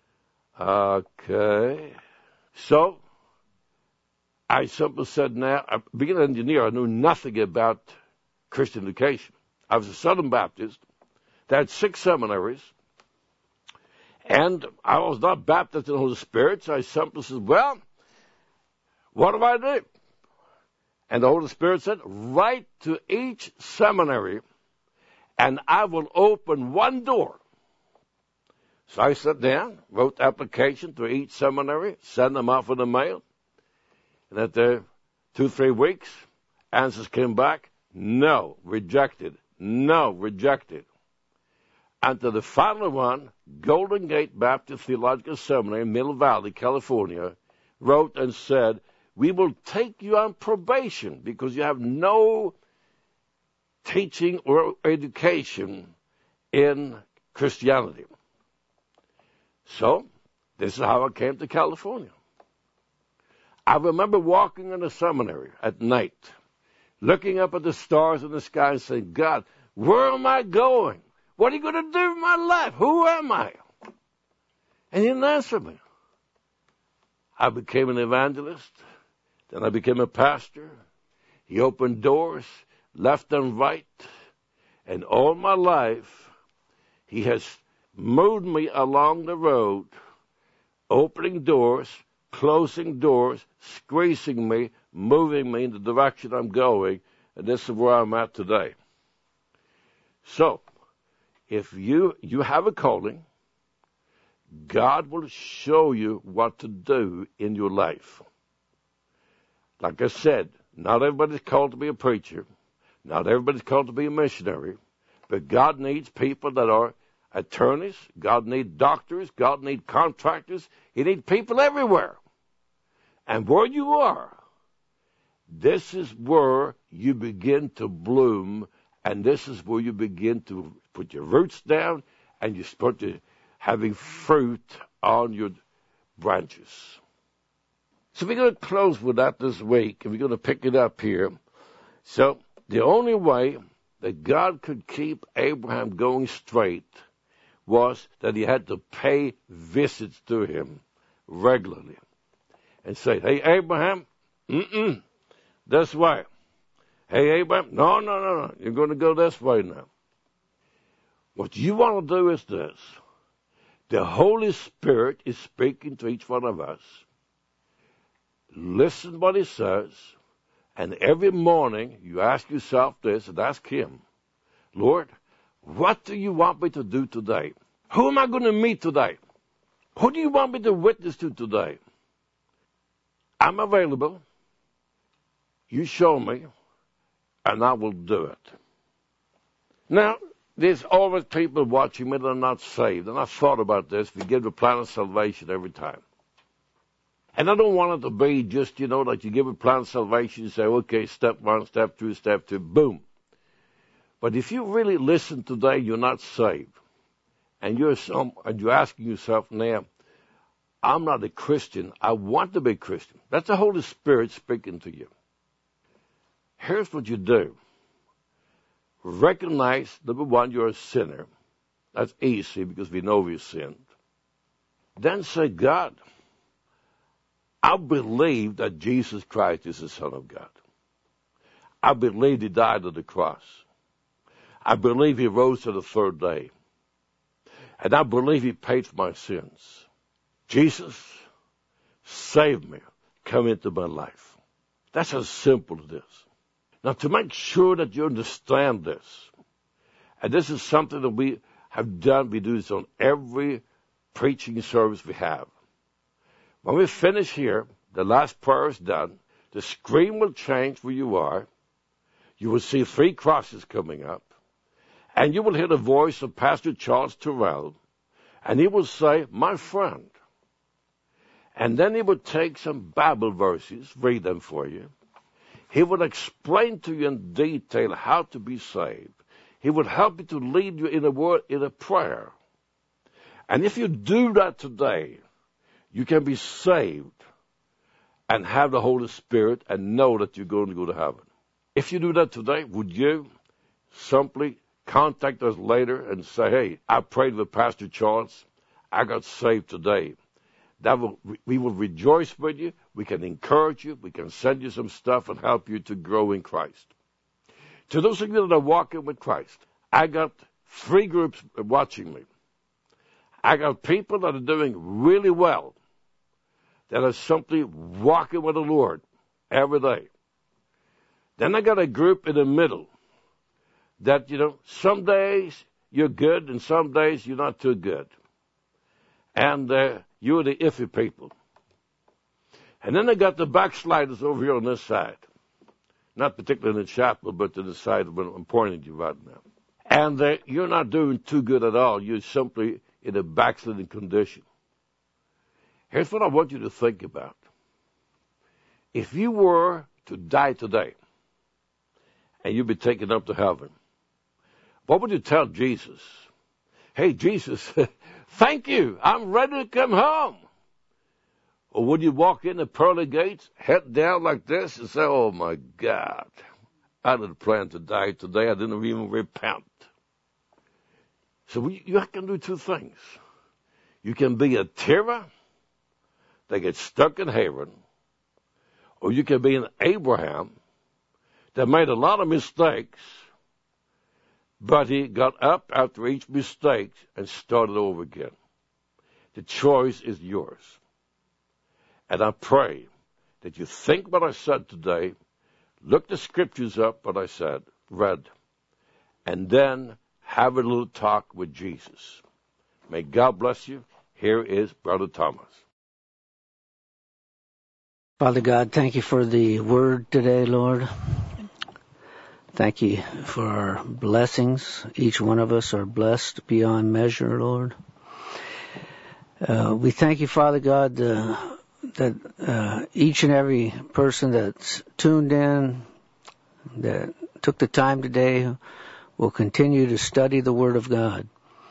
Okay. So, I simply said, now, being an engineer, I knew nothing about Christian education. I was a Southern Baptist. They had six seminaries. And I was not baptized in the Holy Spirit, so I simply said, well, what do I do? And the Holy Spirit said, write to each seminary, and I will open one door. So I sat down, wrote application to each seminary, sent them off in the mail. And after two, three weeks, answers came back, no, rejected, no, rejected. And to the final one, Golden Gate Baptist Theological Seminary, Mill Valley, California, wrote and said, we will take you on probation because you have no teaching or education in Christianity. So, this is how I came to California. I remember walking in the seminary at night, looking up at the stars in the sky and saying, God, where am I going? What are you going to do with my life? Who am I? And he didn't answer me. I became an evangelist. Then I became a pastor. He opened doors, left and right. And all my life, he has moved me along the road, opening doors, closing doors, squeezing me, moving me in the direction I'm going. And this is where I'm at today. So, if you, you have a calling, God will show you what to do in your life. Like I said, not everybody's called to be a preacher. Not everybody's called to be a missionary. But God needs people that are attorneys. God needs doctors. God needs contractors. He needs people everywhere. And where you are, this is where you begin to bloom. And this is where you begin to put your roots down and you start to having fruit on your branches. So we're going to close with that this week, and we're going to pick it up here. So the only way that God could keep Abraham going straight was that he had to pay visits to him regularly and say, hey, Abraham, mm-mm, this way. Hey, Abraham, no, no, no, no, you're going to go this way now. What you want to do is this. The Holy Spirit is speaking to each one of us. Listen what he says, and every morning you ask yourself this and ask him, Lord, what do you want me to do today? Who am I going to meet today? Who do you want me to witness to today? I'm available. You show me, and I will do it. Now, there's always people watching me that are not saved, and I've thought about this. We give the plan of salvation every time. And I don't want it to be just, you know, like you give a plan of salvation, you say, okay, step one, step two, step two, boom. But if you really listen today, you're not saved. And you're some, and you're asking yourself, now, I'm not a Christian. I want to be a Christian. That's the Holy Spirit speaking to you. Here's what you do. Recognize, number one, you're a sinner. That's easy because we know we've sinned. Then say, God, I believe that Jesus Christ is the Son of God. I believe he died on the cross. I believe he rose to the third day. And I believe he paid for my sins. Jesus, save me. Come into my life. That's how simple it is. Now, to make sure that you understand this, and this is something that we have done, we do this on every preaching service we have. When we finish here, the last prayer is done, the screen will change where you are. You will see three crosses coming up, and you will hear the voice of Pastor Charles Terrell, and he will say, my friend. And then he would take some Bible verses, read them for you. He would explain to you in detail how to be saved. He would help you to lead you in a word, in a prayer. And if you do that today, you can be saved and have the Holy Spirit and know that you're going to go to heaven. If you do that today, would you simply contact us later and say, hey, I prayed with Pastor Charles. I got saved today. That will, we will rejoice with you. We can encourage you. We can send you some stuff and help you to grow in Christ. To those of you that are walking with Christ, I got three groups watching me. I got people that are doing really well, that are simply walking with the Lord every day. Then I got a group in the middle that, you know, some days you're good and some days you're not too good. And uh, you're the iffy people. And then I got the backsliders over here on this side. Not particularly in the chapel, but to the side of what I'm pointing to you right now. And uh, you're not doing too good at all. You're simply in a backsliding condition. Here's what I want you to think about. If you were to die today, and you'd be taken up to heaven, what would you tell Jesus? Hey, Jesus, thank you. I'm ready to come home. Or would you walk in the pearly gates, head down like this, and say, oh, my God, I didn't plan to die today. I didn't even repent. So you can do two things. You can be a terror that gets stuck in heaven, or you can be an Abraham that made a lot of mistakes, but he got up after each mistake and started over again. The choice is yours. And I pray that you think what I said today, look the scriptures up, what I said, read, and then have a little talk with Jesus. May God bless you. Here is Brother Thomas. Father God, thank you for the word today, Lord. Thank you for our blessings. Each one of us are blessed beyond measure, Lord. Uh, we thank you, Father God, uh, that uh, each and every person that's tuned in, that took the time today, will continue to study the Word of God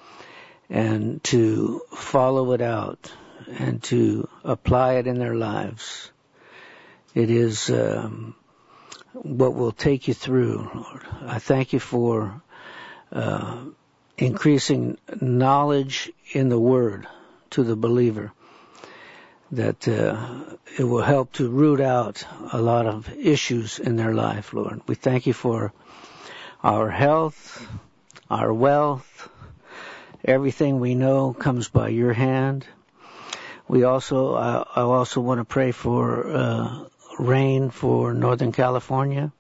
and to follow it out and to apply it in their lives. It is um, what will take you through, Lord. I thank you for uh, increasing knowledge in the Word to the believer, that uh, it will help to root out a lot of issues in their life, Lord. We thank you for our health, our wealth. Everything we know comes by your hand. We also, I, I also want to pray for uh, rain for Northern California.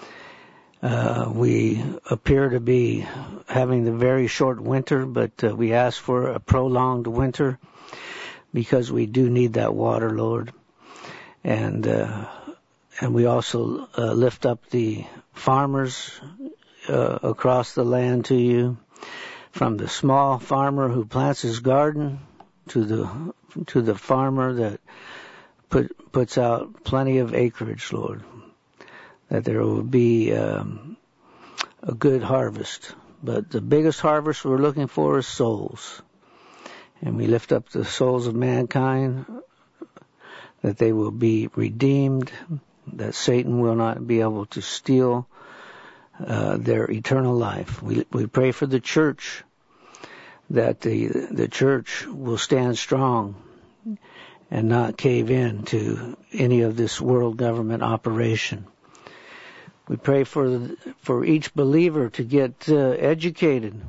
Uh, we appear to be having the very short winter, but uh, we ask for a prolonged winter because we do need that water, Lord. And uh, and we also uh, lift up the farmers uh, across the land to you, from the small farmer who plants his garden to the to the farmer that put puts out plenty of acreage, Lord. That there will be um, a good harvest. But the biggest harvest we're looking for is souls. And we lift up the souls of mankind, that they will be redeemed, that Satan will not be able to steal uh, their eternal life. We we pray for the church, that the the church will stand strong and not cave in to any of this world government operation. We pray for for each believer to get uh, educated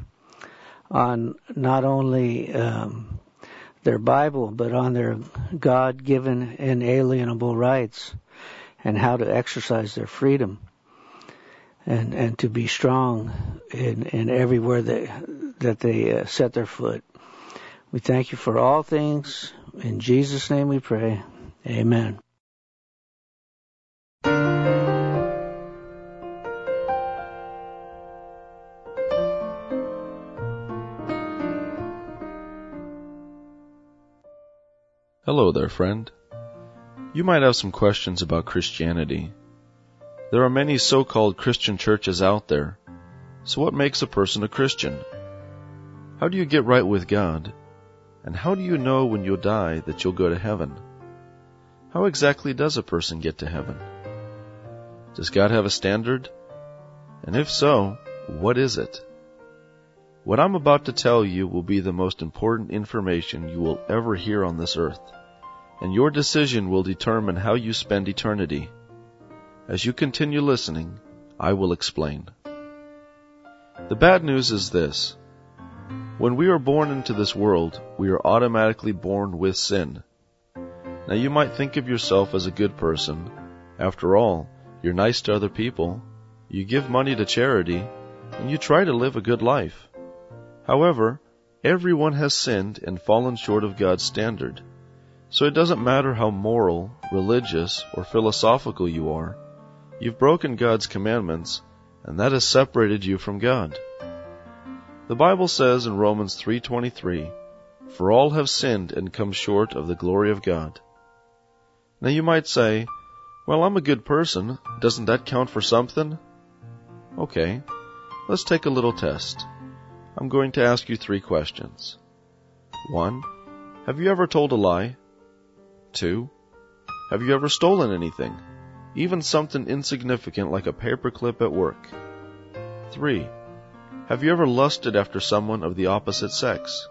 on not only um, their Bible, but on their God-given inalienable rights and how to exercise their freedom, and and to be strong in, in everywhere they, that they uh, set their foot. We thank you for all things. In Jesus' name we pray. Amen. Hello there, friend. You might have some questions about Christianity. There are many so-called Christian churches out there. So what makes a person a Christian? How do you get right with God? And how do you know when you'll die that you'll go to heaven? How exactly does a person get to heaven? Does God have a standard? And if so, what is it? What I'm about to tell you will be the most important information you will ever hear on this earth, and your decision will determine how you spend eternity. As you continue listening, I will explain. The bad news is this. When we are born into this world, we are automatically born with sin. Now you might think of yourself as a good person. After all, you're nice to other people, you give money to charity, and you try to live a good life. However, everyone has sinned and fallen short of God's standard. So it doesn't matter how moral, religious, or philosophical you are, you've broken God's commandments, and that has separated you from God. The Bible says in Romans three twenty-three, "For all have sinned and come short of the glory of God." Now you might say, "Well, I'm a good person. Doesn't that count for something?" Okay, let's take a little test. I'm going to ask you three questions. One, have you ever told a lie? Two, have you ever stolen anything, even something insignificant like a paperclip at work? Three, have you ever lusted after someone of the opposite sex?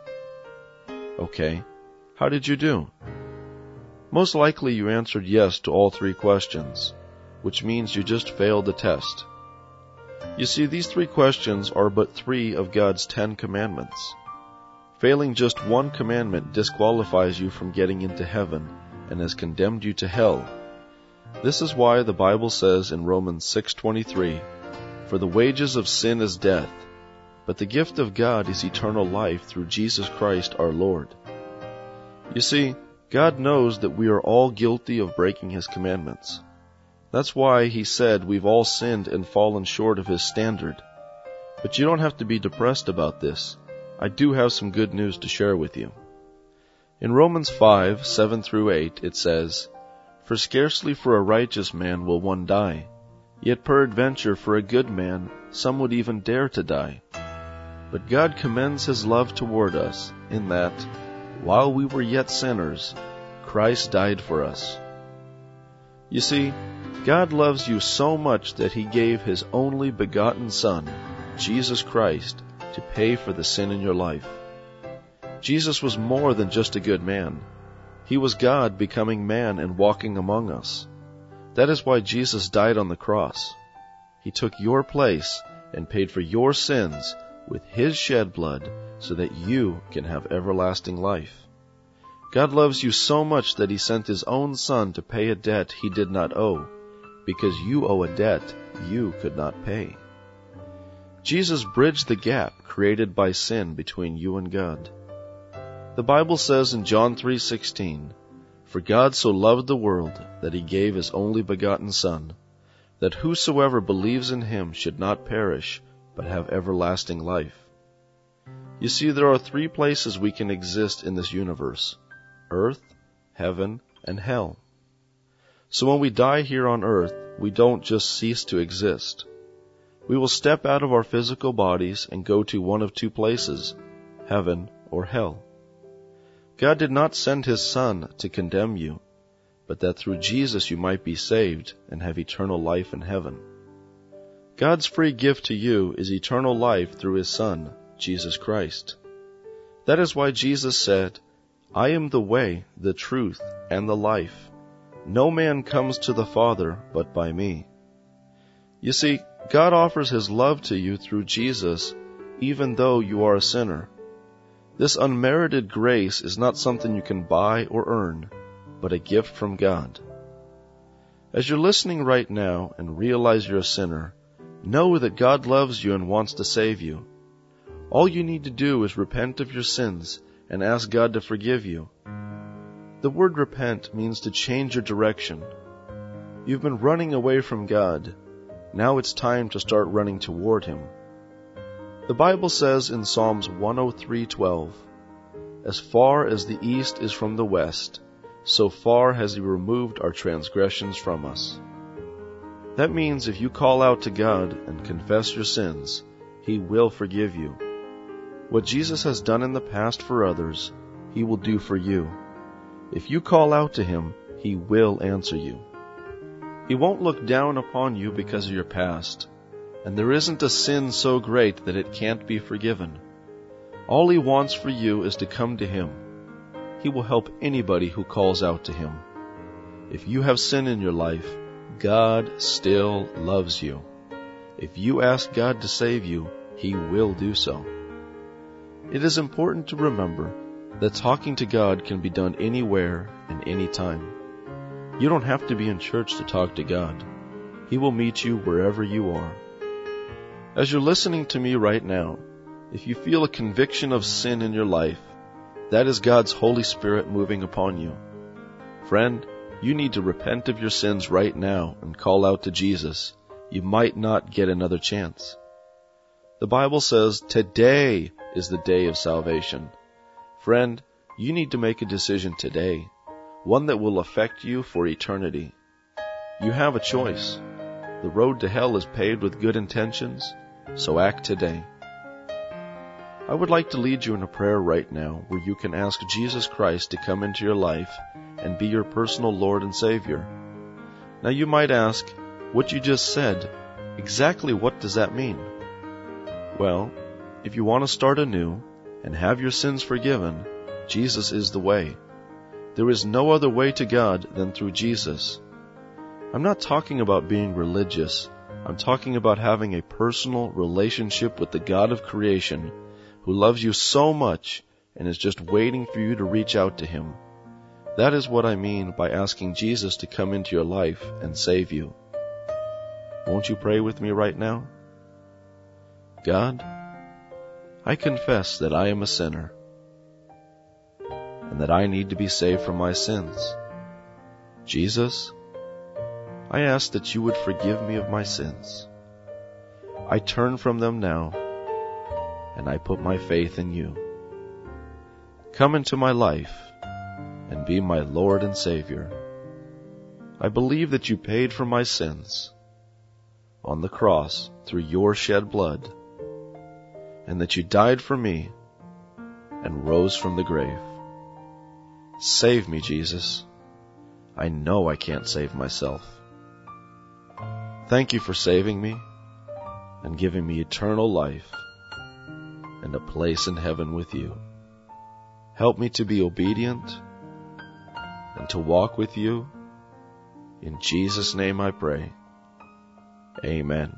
Okay, how did you do? Most likely you answered yes to all three questions, which means you just failed the test. You see, these three questions are but three of God's Ten Commandments. Failing just one commandment disqualifies you from getting into heaven and has condemned you to hell. This is why the Bible says in Romans six twenty-three, "For the wages of sin is death, but the gift of God is eternal life through Jesus Christ our Lord." You see, God knows that we are all guilty of breaking His commandments. That's why He said we've all sinned and fallen short of His standard. But you don't have to be depressed about this. I do have some good news to share with you. In Romans five, seven through eight, it says, "For scarcely for a righteous man will one die, yet peradventure for a good man some would even dare to die. But God commends His love toward us, in that, while we were yet sinners, Christ died for us." You see, God loves you so much that He gave His only begotten Son, Jesus Christ, to pay for the sin in your life. Jesus was more than just a good man. He was God becoming man and walking among us. That is why Jesus died on the cross. He took your place and paid for your sins with His shed blood so that you can have everlasting life. God loves you so much that He sent His own Son to pay a debt He did not owe, because you owe a debt you could not pay. Jesus bridged the gap created by sin between you and God. The Bible says in John three sixteen, "For God so loved the world that He gave His only begotten Son, that whosoever believes in Him should not perish, but have everlasting life." You see, there are three places we can exist in this universe: earth, heaven, and hell. So when we die here on earth, we don't just cease to exist. We will step out of our physical bodies and go to one of two places, heaven or hell. God did not send His Son to condemn you, but that through Jesus you might be saved and have eternal life in heaven. God's free gift to you is eternal life through His Son, Jesus Christ. That is why Jesus said, "I am the way, the truth, and the life. No man comes to the Father but by me." You see, God offers His love to you through Jesus, even though you are a sinner. This unmerited grace is not something you can buy or earn, but a gift from God. As you're listening right now and realize you're a sinner, know that God loves you and wants to save you. All you need to do is repent of your sins and ask God to forgive you. The word repent means to change your direction. You've been running away from God. Now it's time to start running toward Him. The Bible says in Psalms one oh three twelve, "As far as the east is from the west, so far has He removed our transgressions from us." That means if you call out to God and confess your sins, He will forgive you. What Jesus has done in the past for others, He will do for you. If you call out to Him, He will answer you. He won't look down upon you because of your past, and there isn't a sin so great that it can't be forgiven. All He wants for you is to come to Him. He will help anybody who calls out to Him. If you have sin in your life, God still loves you. If you ask God to save you, He will do so. It is important to remember that talking to God can be done anywhere and anytime. You don't have to be in church to talk to God. He will meet you wherever you are. As you're listening to me right now, if you feel a conviction of sin in your life, that is God's Holy Spirit moving upon you. Friend, you need to repent of your sins right now and call out to Jesus. You might not get another chance. The Bible says today is the day of salvation. Friend, you need to make a decision today, one that will affect you for eternity. You have a choice. The road to hell is paved with good intentions, so act today. I would like to lead you in a prayer right now where you can ask Jesus Christ to come into your life and be your personal Lord and Savior. Now you might ask, what you just said, exactly what does that mean? Well, if you want to start anew and have your sins forgiven, Jesus is the way. There is no other way to God than through Jesus. I'm not talking about being religious. I'm talking about having a personal relationship with the God of creation who loves you so much and is just waiting for you to reach out to Him. That is what I mean by asking Jesus to come into your life and save you. Won't you pray with me right now? God, I confess that I am a sinner and that I need to be saved from my sins. Jesus, I ask that you would forgive me of my sins. I turn from them now, and I put my faith in you. Come into my life and be my Lord and Savior. I believe that you paid for my sins on the cross through your shed blood, and that you died for me and rose from the grave. Save me, Jesus. I know I can't save myself. Thank you for saving me and giving me eternal life and a place in heaven with you. Help me to be obedient and to walk with you. In Jesus' name I pray. Amen.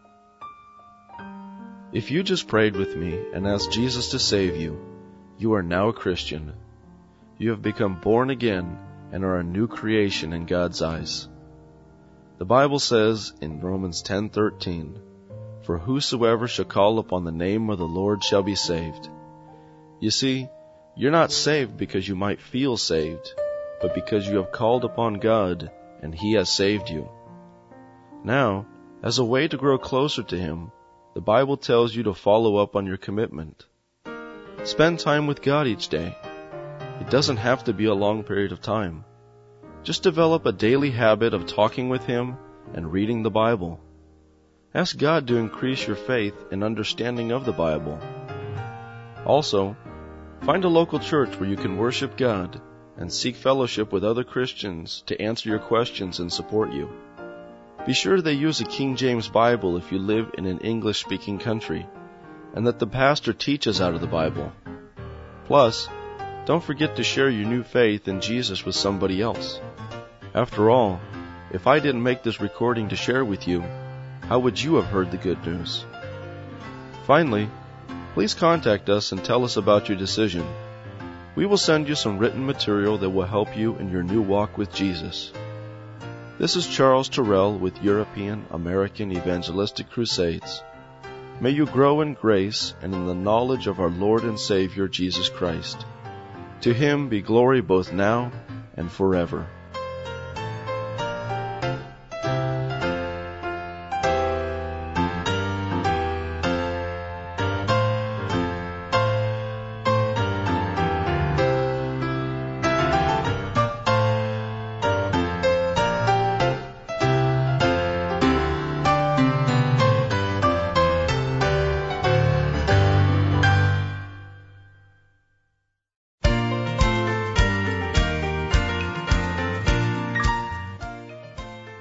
If you just prayed with me and asked Jesus to save you, you are now a Christian. You have become born again and are a new creation in God's eyes. The Bible says in Romans ten thirteen, "For whosoever shall call upon the name of the Lord shall be saved." You see, you're not saved because you might feel saved, but because you have called upon God and He has saved you. Now, as a way to grow closer to Him, the Bible tells you to follow up on your commitment. Spend time with God each day. It doesn't have to be a long period of time. Just develop a daily habit of talking with Him and reading the Bible. Ask God to increase your faith and understanding of the Bible. Also, find a local church where you can worship God and seek fellowship with other Christians to answer your questions and support you. Be sure they use a King James Bible if you live in an English-speaking country, and that the pastor teaches out of the Bible. Plus, don't forget to share your new faith in Jesus with somebody else. After all, if I didn't make this recording to share with you, how would you have heard the good news? Finally, please contact us and tell us about your decision. We will send you some written material that will help you in your new walk with Jesus. This is Charles Terrell with European American Evangelistic Crusades. May you grow in grace and in the knowledge of our Lord and Savior Jesus Christ. To Him be glory both now and forever.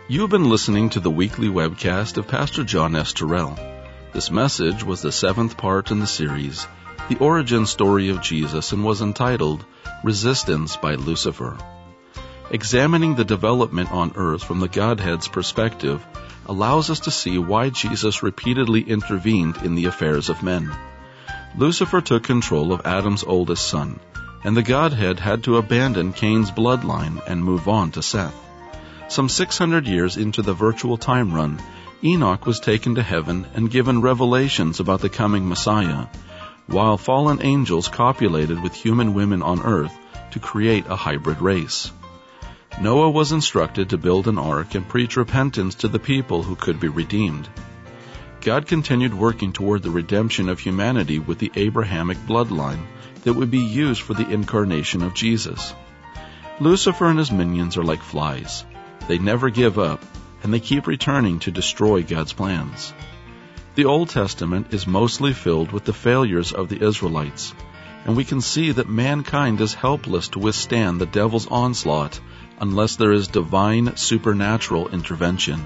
You have been listening to the weekly webcast of Pastor John S. Terrell. This message was the seventh part in the series, The Origin Story of Jesus, and was entitled Resistance by Lucifer. Examining the development on earth from the Godhead's perspective allows us to see why Jesus repeatedly intervened in the affairs of men. Lucifer took control of Adam's oldest son, and the Godhead had to abandon Cain's bloodline and move on to Seth. Some six hundred years into the virtual time run, Enoch was taken to heaven and given revelations about the coming Messiah, while fallen angels copulated with human women on earth to create a hybrid race. Noah was instructed to build an ark and preach repentance to the people who could be redeemed. God continued working toward the redemption of humanity with the Abrahamic bloodline that would be used for the incarnation of Jesus. Lucifer and his minions are like flies. They never give up, and they keep returning to destroy God's plans. The Old Testament is mostly filled with the failures of the Israelites, and we can see that mankind is helpless to withstand the devil's onslaught unless there is divine supernatural intervention.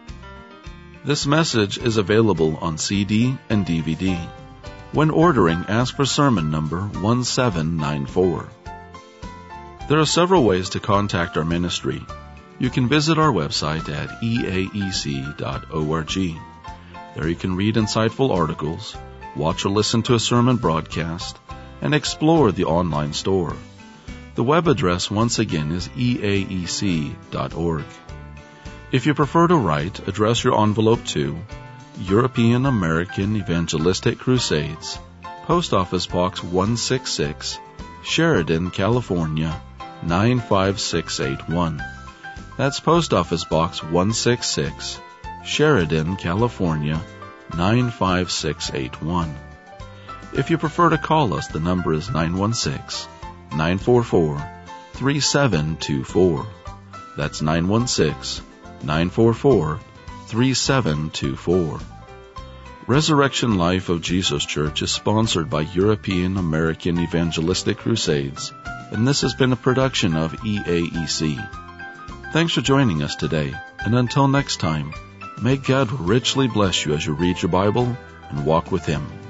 This message is available on C D and D V D. When ordering, ask for sermon number one seven nine four. There are several ways to contact our ministry. You can visit our website at e a e c dot org. There you can read insightful articles, watch or listen to a sermon broadcast, and explore the online store. The web address once again is e a e c dot org. If you prefer to write, address your envelope to European American Evangelistic Crusades, Post Office Box one sixty-six, Sheridan, California, nine five six eight one. That's Post Office Box one sixty-six, Sheridan, California, nine five six eight one. If you prefer to call us, the number is nine one six, nine four four, three seven two four. That's nine one six, nine four four, three seven two four. Resurrection Life of Jesus Church is sponsored by European American Evangelistic Crusades, and this has been a production of E A E C. Thanks for joining us today, and until next time, may God richly bless you as you read your Bible and walk with Him.